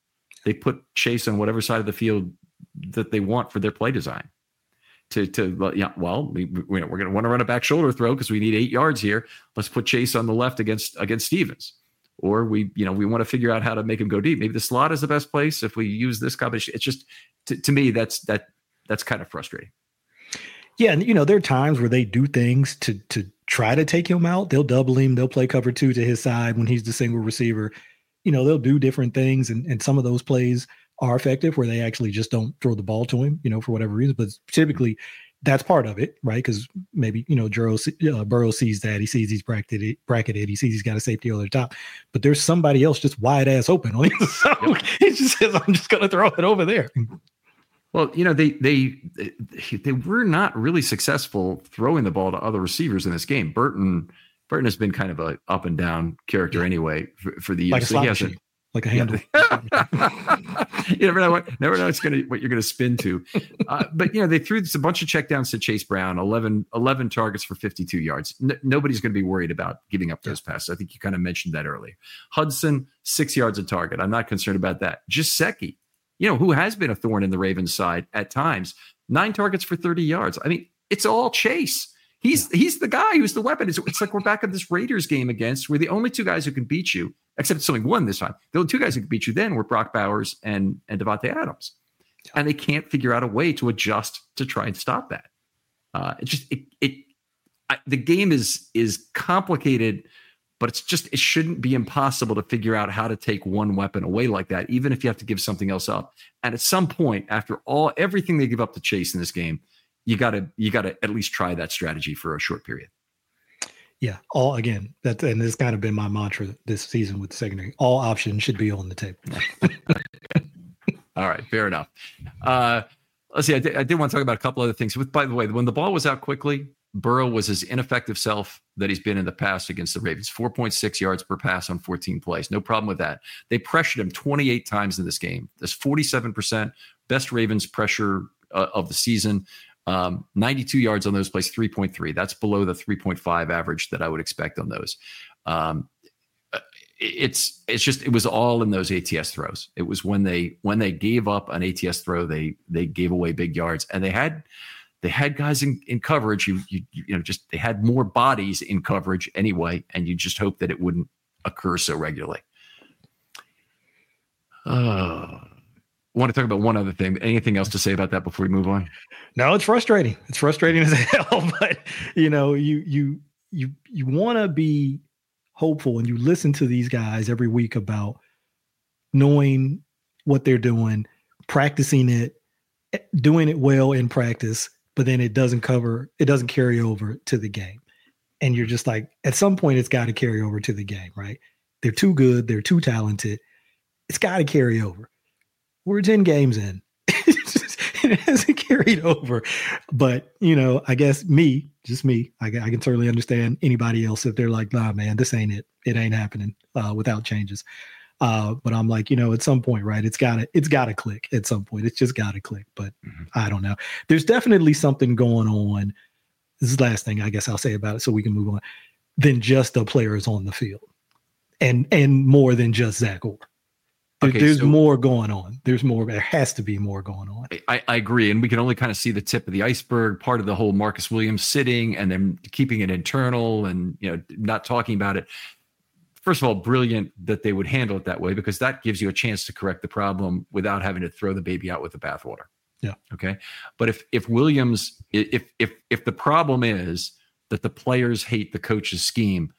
they put Chase on whatever side of the field that they want for their play design. We're going to want to run a back shoulder throw because we need 8 yards here. Let's put Chase on the left against Stevens. Or we want to figure out how to make him go deep. Maybe the slot is the best place if we use this combination. It's just, to me, that's kind of frustrating. Yeah, and there are times where they do things to try to take him out. They'll double him. They'll play cover 2 to his side when he's the single receiver. They'll do different things, and some of those plays are effective where they actually just don't throw the ball to him, for whatever reason. But typically, that's part of it, right? Because maybe, Burrow sees that. He sees he's bracketed. He sees he's got a safety over the top. But there's somebody else just wide ass open. So he just says, I'm just going to throw it over there. Well, they were not really successful throwing the ball to other receivers in this game. Burton has been kind of a up and down character anyway for the year. Like a slot machine. Like a handle. You never know what you're gonna spin to. But they threw a bunch of checkdowns to Chase Brown, 11 targets for 52 yards. Nobody's going to be worried about giving up those passes. I think you kind of mentioned that earlier. Hudson, 6 yards a target. I'm not concerned about that. Gesicki, who has been a thorn in the Ravens' side at times, 9 targets for 30 yards. I mean, it's all Chase. He's the guy who's the weapon. It's like we're back at this Raiders game against where the only 2 guys who can beat you, except it's only one this time. The only 2 guys who could beat you then were Brock Bowers and Devontae Adams. And they can't figure out a way to adjust to try and stop that. The game is complicated, but it shouldn't be impossible to figure out how to take one weapon away like that, even if you have to give something else up. And at some point, after everything they give up to Chase in this game, you gotta at least try that strategy for a short period. Yeah. And it's kind of been my mantra this season with the secondary. All options should be on the table. All right. Fair enough. Let's see. I did want to talk about a couple other things. By the way, when the ball was out quickly, Burrow was his ineffective self that he's been in the past against the Ravens. 4.6 yards per pass on 14 plays. No problem with that. They pressured him 28 times in this game. That's 47%. Best Ravens pressure of the season. 92 yards on those plays, 3.3. That's below the 3.5 average that I would expect on those. It was all in those ATS throws. It was when they gave up an ATS throw, they gave away big yards, and they had guys in coverage. They had more bodies in coverage anyway, and you just hope that it wouldn't occur so regularly. I want to talk about one other thing. Anything else to say about that before we move on? No, it's frustrating. It's frustrating as hell, but you want to be hopeful, and you listen to these guys every week about knowing what they're doing, practicing it, doing it well in practice, but then it doesn't carry over to the game. And you're just like, at some point it's got to carry over to the game, right? They're too good. They're too talented. It's got to carry over. We're 10 games in. It hasn't carried over. But, I guess just me, I can certainly understand anybody else if they're like, nah, man, this ain't it. It ain't happening without changes. But I'm like, at some point, right, it's gotta click at some point. It's just gotta click. But I don't know. There's definitely something going on. This is the last thing I guess I'll say about it so we can move on, than just the players on the field and more than just Zach Orr. There's more going on. There's more. There has to be more going on. I agree. And we can only kind of see the tip of the iceberg, part of the whole Marcus Williams sitting and then keeping it internal and, not talking about it. First of all, brilliant that they would handle it that way, because that gives you a chance to correct the problem without having to throw the baby out with the bathwater. Yeah. Okay. But if Williams, if the problem is that the players hate the coach's scheme,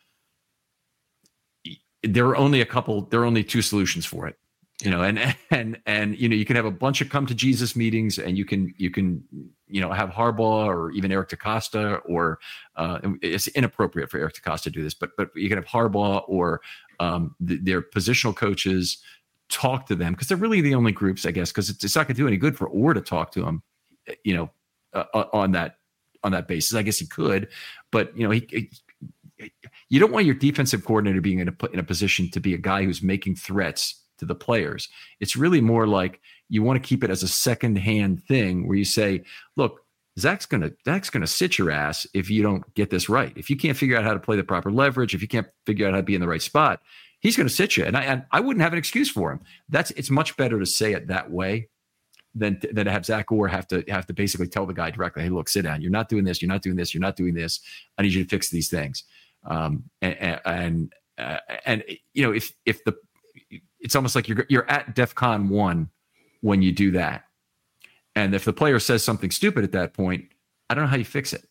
there are only 2 solutions for it. And you can have a bunch of come to Jesus meetings, and you can have Harbaugh or even Eric DeCosta, or it's inappropriate for Eric DeCosta to do this, but you can have Harbaugh or their positional coaches talk to them, because they're really the only groups, I guess, because it's not going to do any good for Orr to talk to them, on that basis. I guess he could, but you don't want your defensive coordinator being in a position to be a guy who's making threats to the players. It's really more like you want to keep it as a secondhand thing where you say, look, Zach's gonna sit your ass if you don't get this right. If you can't figure out how to play the proper leverage, if you can't figure out how to be in the right spot, he's going to sit you. And I wouldn't have an excuse for him. It's much better to say it that way than to have Zach Orr have to basically tell the guy directly, hey, look, sit down. You're not doing this. You're not doing this. You're not doing this. I need you to fix these things. And it's almost like you're at DEFCON 1 when you do that. And if the player says something stupid at that point, I don't know how you fix it.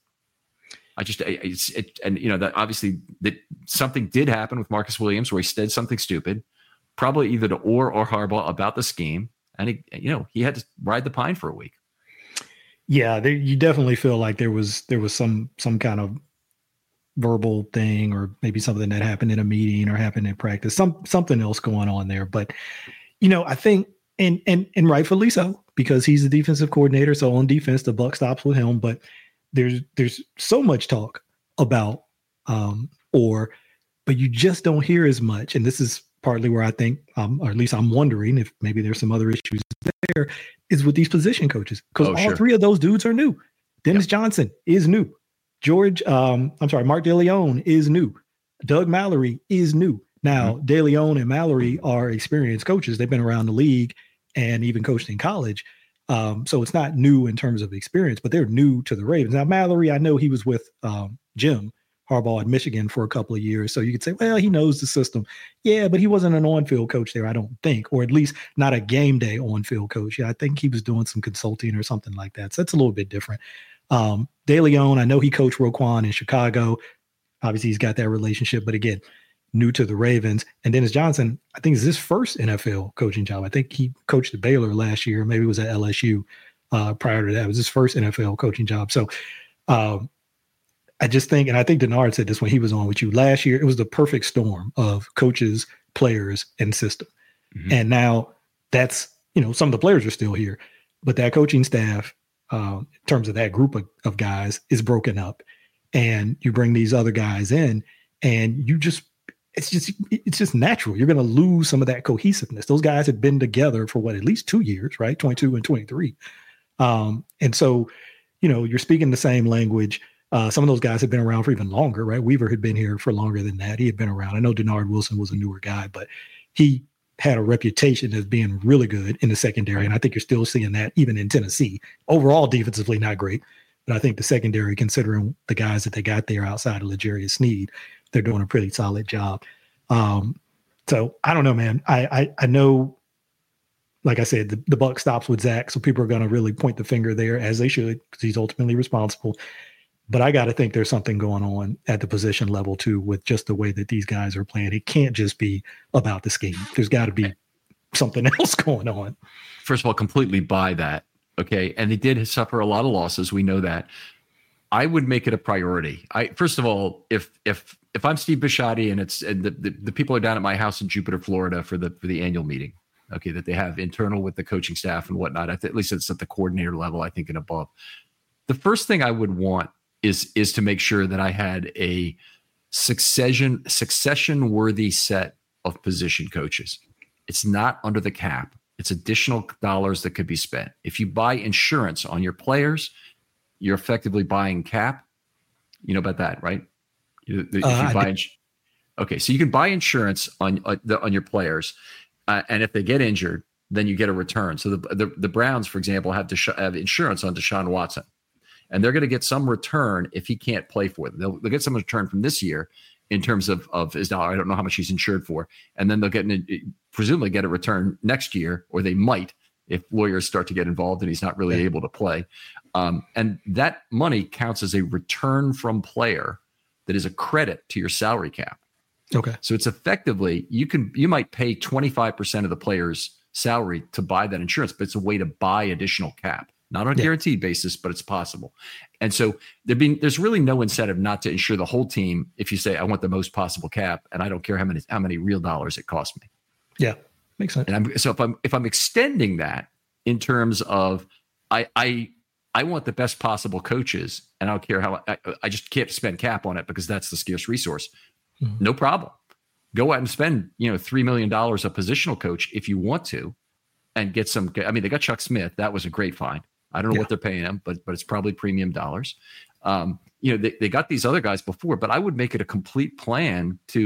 That obviously that something did happen with Marcus Williams where he said something stupid, probably either to Orr or Harbaugh about the scheme. And he had to ride the pine for a week. Yeah, you definitely feel like there was some kind of verbal thing, or maybe something that happened in a meeting or happened in practice, something else going on there. But I think, and rightfully so, because he's the defensive coordinator. So on defense, the buck stops with him. But there's so much talk about Orr, but you just don't hear as much. And this is partly where I think, or at least I'm wondering if maybe there's some other issues there, is with these position coaches, because all three of those dudes are new. Dennis Johnson is new. Mark DeLeon is new. Doug Mallory is new. Now, DeLeon and Mallory are experienced coaches. They've been around the league and even coached in college. So it's not new in terms of experience, but they're new to the Ravens. Now, Mallory, I know he was with Jim Harbaugh at Michigan for a couple of years. So you could say, well, he knows the system. Yeah, but he wasn't an on-field coach there, I don't think, or at least not a game day on-field coach. Yeah, I think he was doing some consulting or something like that. So that's a little bit different. DeLeon, I know he coached Roquan in Chicago. Obviously, he's got that relationship, but again, new to the Ravens. And Dennis Johnson, I think, is his first NFL coaching job. I think he coached at Baylor last year. Maybe it was at LSU prior to that. It was his first NFL coaching job. So I just think, and I think Denard said this when he was on with you last year, it was the perfect storm of coaches, players, and system. Mm-hmm. And now that's, some of the players are still here, but that coaching staff, in terms of that group of guys, is broken up, and you bring these other guys in, and it's just natural. You're going to lose some of that cohesiveness. Those guys had been together for at least 2 years, right? 22 and 23. And so, you're speaking the same language. Some of those guys have been around for even longer, right? Weaver had been here for longer than that. He had been around. I know Denard Wilson was a newer guy, but he had a reputation as being really good in the secondary. And I think you're still seeing that even in Tennessee. Overall, defensively, not great. But I think the secondary, considering the guys that they got there outside of L'Jarius Sneed, they're doing a pretty solid job. So I don't know, man. I know, like I said, the buck stops with Zach. So people are going to really point the finger there, as they should, because he's ultimately responsible. But I got to think there's something going on at the position level too, with just the way that these guys are playing. It can't just be about the scheme. There's got to be something else going on. First of all, completely buy that. Okay. And they did suffer a lot of losses. We know that. I would make it a priority. First of all, if I'm Steve Bisciotti and the people are down at my house in Jupiter, Florida for the annual meeting, okay, that they have internal with the coaching staff and whatnot, at least it's at the coordinator level, I think, and above. The first thing I would want is to make sure that I had a succession worthy set of position coaches. It's not under the cap. It's additional dollars that could be spent. If you buy insurance on your players, you're effectively buying cap. You know about that, right? Okay, so you can buy insurance on your players, and if they get injured, then you get a return. So the Browns, for example, have insurance on Deshaun Watson. And they're going to get some return if he can't play for them. They'll get some return from this year in terms of his dollar. I don't know how much he's insured for. And then they'll presumably get a return next year, or they might if lawyers start to get involved and he's not really able to play. And that money counts as a return from player that is a credit to your salary cap. Okay. So it's effectively, you might pay 25% of the player's salary to buy that insurance, but it's a way to buy additional cap. Not on a guaranteed basis, but it's possible. And so there's really no incentive not to insure the whole team if you say, I want the most possible cap, and I don't care how many real dollars it costs me. Yeah, makes sense. And if I'm extending that in terms of I want the best possible coaches, and I don't care how I just can't spend cap on it because that's the scarce resource. Mm-hmm. No problem. Go out and spend $3 million a positional coach if you want to, and get some. I mean, they got Chuck Smith. That was a great find. I don't know what they're paying him, but it's probably premium dollars. They got these other guys before, but I would make it a complete plan to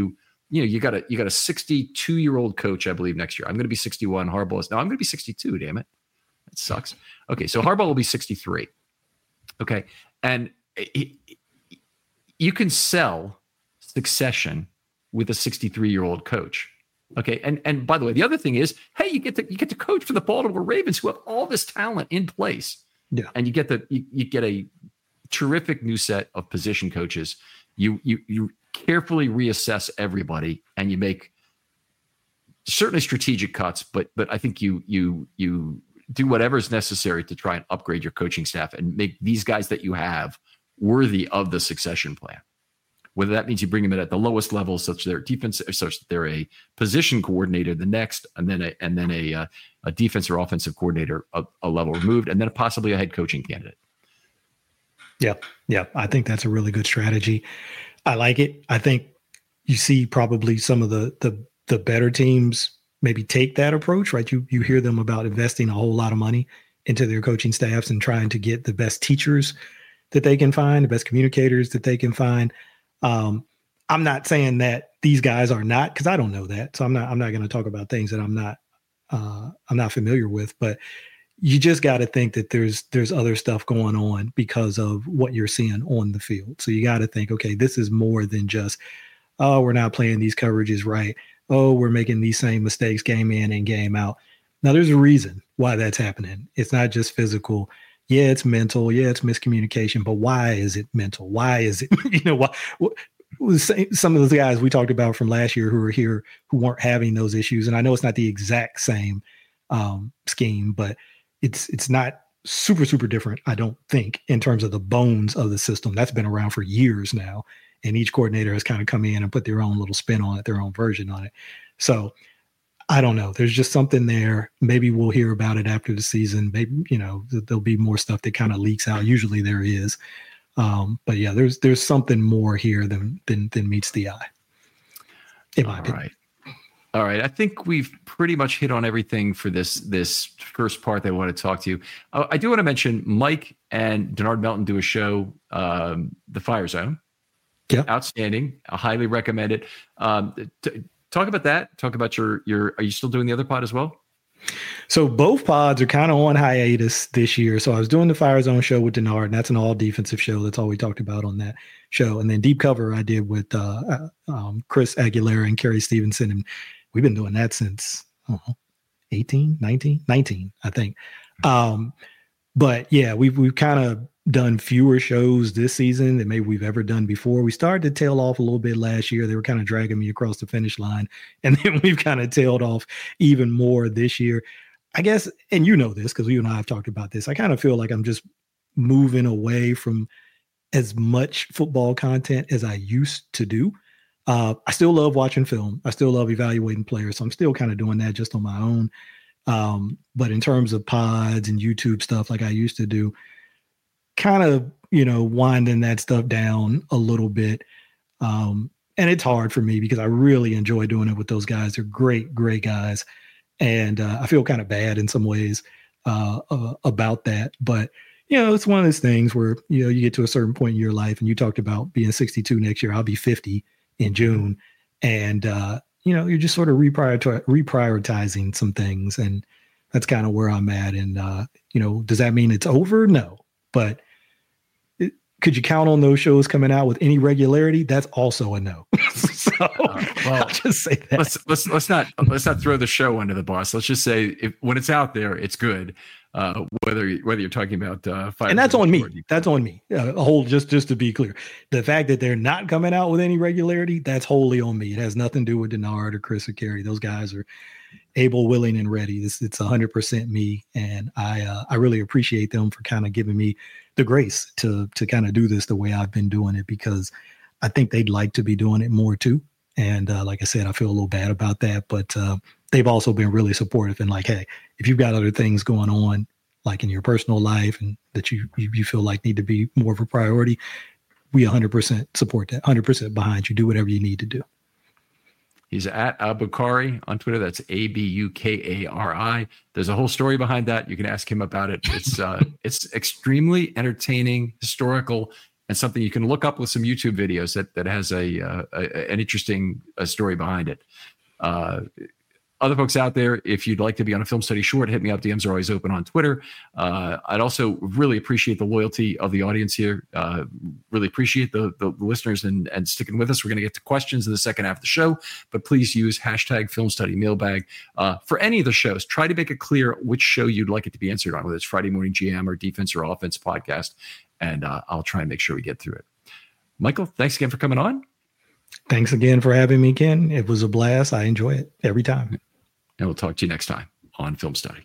you got a 62-year-old coach, I believe, next year. I'm going to be 61. Harbaugh is, no, I'm going to be 62. Damn it. That sucks. Okay. So Harbaugh will be 63. Okay. And you can sell succession with a 63-year-old coach. Okay. And by the way, the other thing is, hey, you get to coach for the Baltimore Ravens, who have all this talent in place. Yeah. And you get a terrific new set of position coaches. You carefully reassess everybody, and you make certainly strategic cuts, but I think you do whatever is necessary to try and upgrade your coaching staff and make these guys that you have worthy of the succession plan. Whether that means you bring them in at the lowest level, such that they're a position coordinator the next, and then a defense or offensive coordinator a level removed, and then possibly a head coaching candidate. Yeah. I think that's a really good strategy. I like it. I think you see probably some of the better teams maybe take that approach, right? You hear them about investing a whole lot of money into their coaching staffs and trying to get the best teachers that they can find, the best communicators that they can find. I'm not saying that these guys are not, because I don't know that. So I'm not going to talk about things that I'm not familiar with, but you just got to think that there's other stuff going on because of what you're seeing on the field. So you got to think, okay, this is more than just, oh, we're not playing these coverages right. Oh, we're making these same mistakes game in and game out. Now, there's a reason why that's happening. It's not just physical. Yeah, it's mental. Yeah, it's miscommunication. But why is it mental? Why is it, some of those guys we talked about from last year who were here who weren't having those issues. And I know it's not the exact same scheme, but it's not super, super different, I don't think, in terms of the bones of the system. That's been around for years now. And each coordinator has kind of come in and put their own little spin on it, their own version on it. So I don't know. There's just something there. Maybe we'll hear about it after the season. Maybe, there'll be more stuff that kind of leaks out. Usually there is. But yeah, there's something more here than meets the eye, in my opinion. All right. I think we've pretty much hit on everything for this first part that I want to talk to you. I do want to mention Mike and Denard Melton do a show, The Fire Zone. Yeah. Outstanding. I highly recommend it. Talk about that. Talk about your, are you still doing the other pod as well? So both pods are kind of on hiatus this year. So I was doing the Fire Zone show with Denard, and that's an all defensive show. That's all we talked about on that show. And then Deep Cover I did with Chris Aguilera and Kerry Stevenson. And we've been doing that since 19, I think. But yeah, we've kind of done fewer shows this season than maybe we've ever done before. We started to tail off a little bit last year. They were kind of dragging me across the finish line. And then we've kind of tailed off even more this year. I guess, and you know this because you and I have talked about this, I kind of feel like I'm just moving away from as much football content as I used to do. I still love watching film. I still love evaluating players. So I'm still kind of doing that just on my own. But in terms of pods and YouTube stuff like I used to do, kind of, winding that stuff down a little bit. And it's hard for me because I really enjoy doing it with those guys. They're great, great guys. And I feel kind of bad in some ways about that. But, it's one of those things where, you get to a certain point in your life, and you talked about being 62 next year. I'll be 50 in June. And, you're just sort of reprioritizing some things. And that's kind of where I'm at. And, does that mean it's over? No. But could you count on those shows coming out with any regularity? That's also a no. So I'll just say that. Let's not throw the show under the bus. Let's just say when it's out there, it's good. Whether you're talking about Fire, and that's on me. That's on me. Just to be clear, the fact that they're not coming out with any regularity, that's wholly on me. It has nothing to do with Denard or Chris or Kerry. Those guys are able, willing, and ready. It's 100% me, and I really appreciate them for kind of giving me the grace to kind of do this the way I've been doing it, because I think they'd like to be doing it more too. And like I said, I feel a little bad about that, but they've also been really supportive and like, hey, if you've got other things going on, like in your personal life, and that you feel like need to be more of a priority, we 100% support that, 100% behind you. Do whatever you need to do. He's at Abukari on Twitter. That's Abukari. There's a whole story behind that. You can ask him about it. It's extremely entertaining, historical, and something you can look up with some YouTube videos that has an interesting story behind it. Other folks out there, if you'd like to be on a Film Study Short, hit me up. DMs are always open on Twitter. I'd also really appreciate the loyalty of the audience here. Really appreciate the listeners and sticking with us. We're going to get to questions in the second half of the show, but please use hashtag Film Study Mailbag for any of the shows. Try to make it clear which show you'd like it to be answered on, whether it's Friday Morning GM or Defense or Offense podcast, and I'll try and make sure we get through it. Michael, thanks again for coming on. Thanks again for having me, Ken. It was a blast. I enjoy it every time. And we'll talk to you next time on Film Study.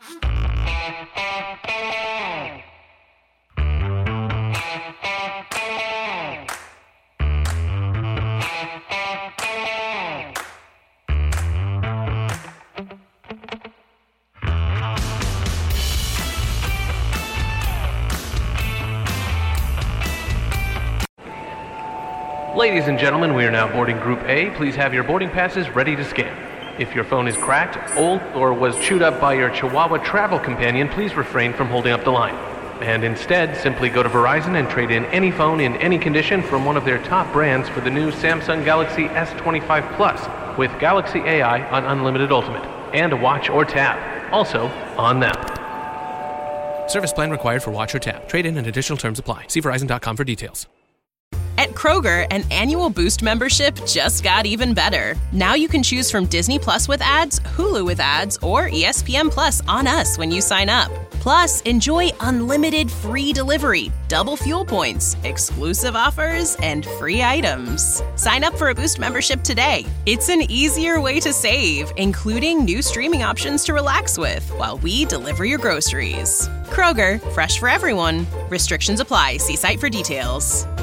Ladies and gentlemen, we are now boarding Group A. Please have your boarding passes ready to scan. If your phone is cracked, old, or was chewed up by your Chihuahua travel companion, please refrain from holding up the line. And instead, simply go to Verizon and trade in any phone in any condition from one of their top brands for the new Samsung Galaxy S25 Plus with Galaxy AI on Unlimited Ultimate and a watch or tab. Also, on them. Service plan required for watch or tab. Trade-in and additional terms apply. See Verizon.com for details. At Kroger, an annual Boost membership just got even better. Now you can choose from Disney Plus with ads, Hulu with ads, or ESPN Plus on us when you sign up. Plus, enjoy unlimited free delivery, double fuel points, exclusive offers, and free items. Sign up for a Boost membership today. It's an easier way to save, including new streaming options to relax with while we deliver your groceries. Kroger, fresh for everyone. Restrictions apply. See site for details.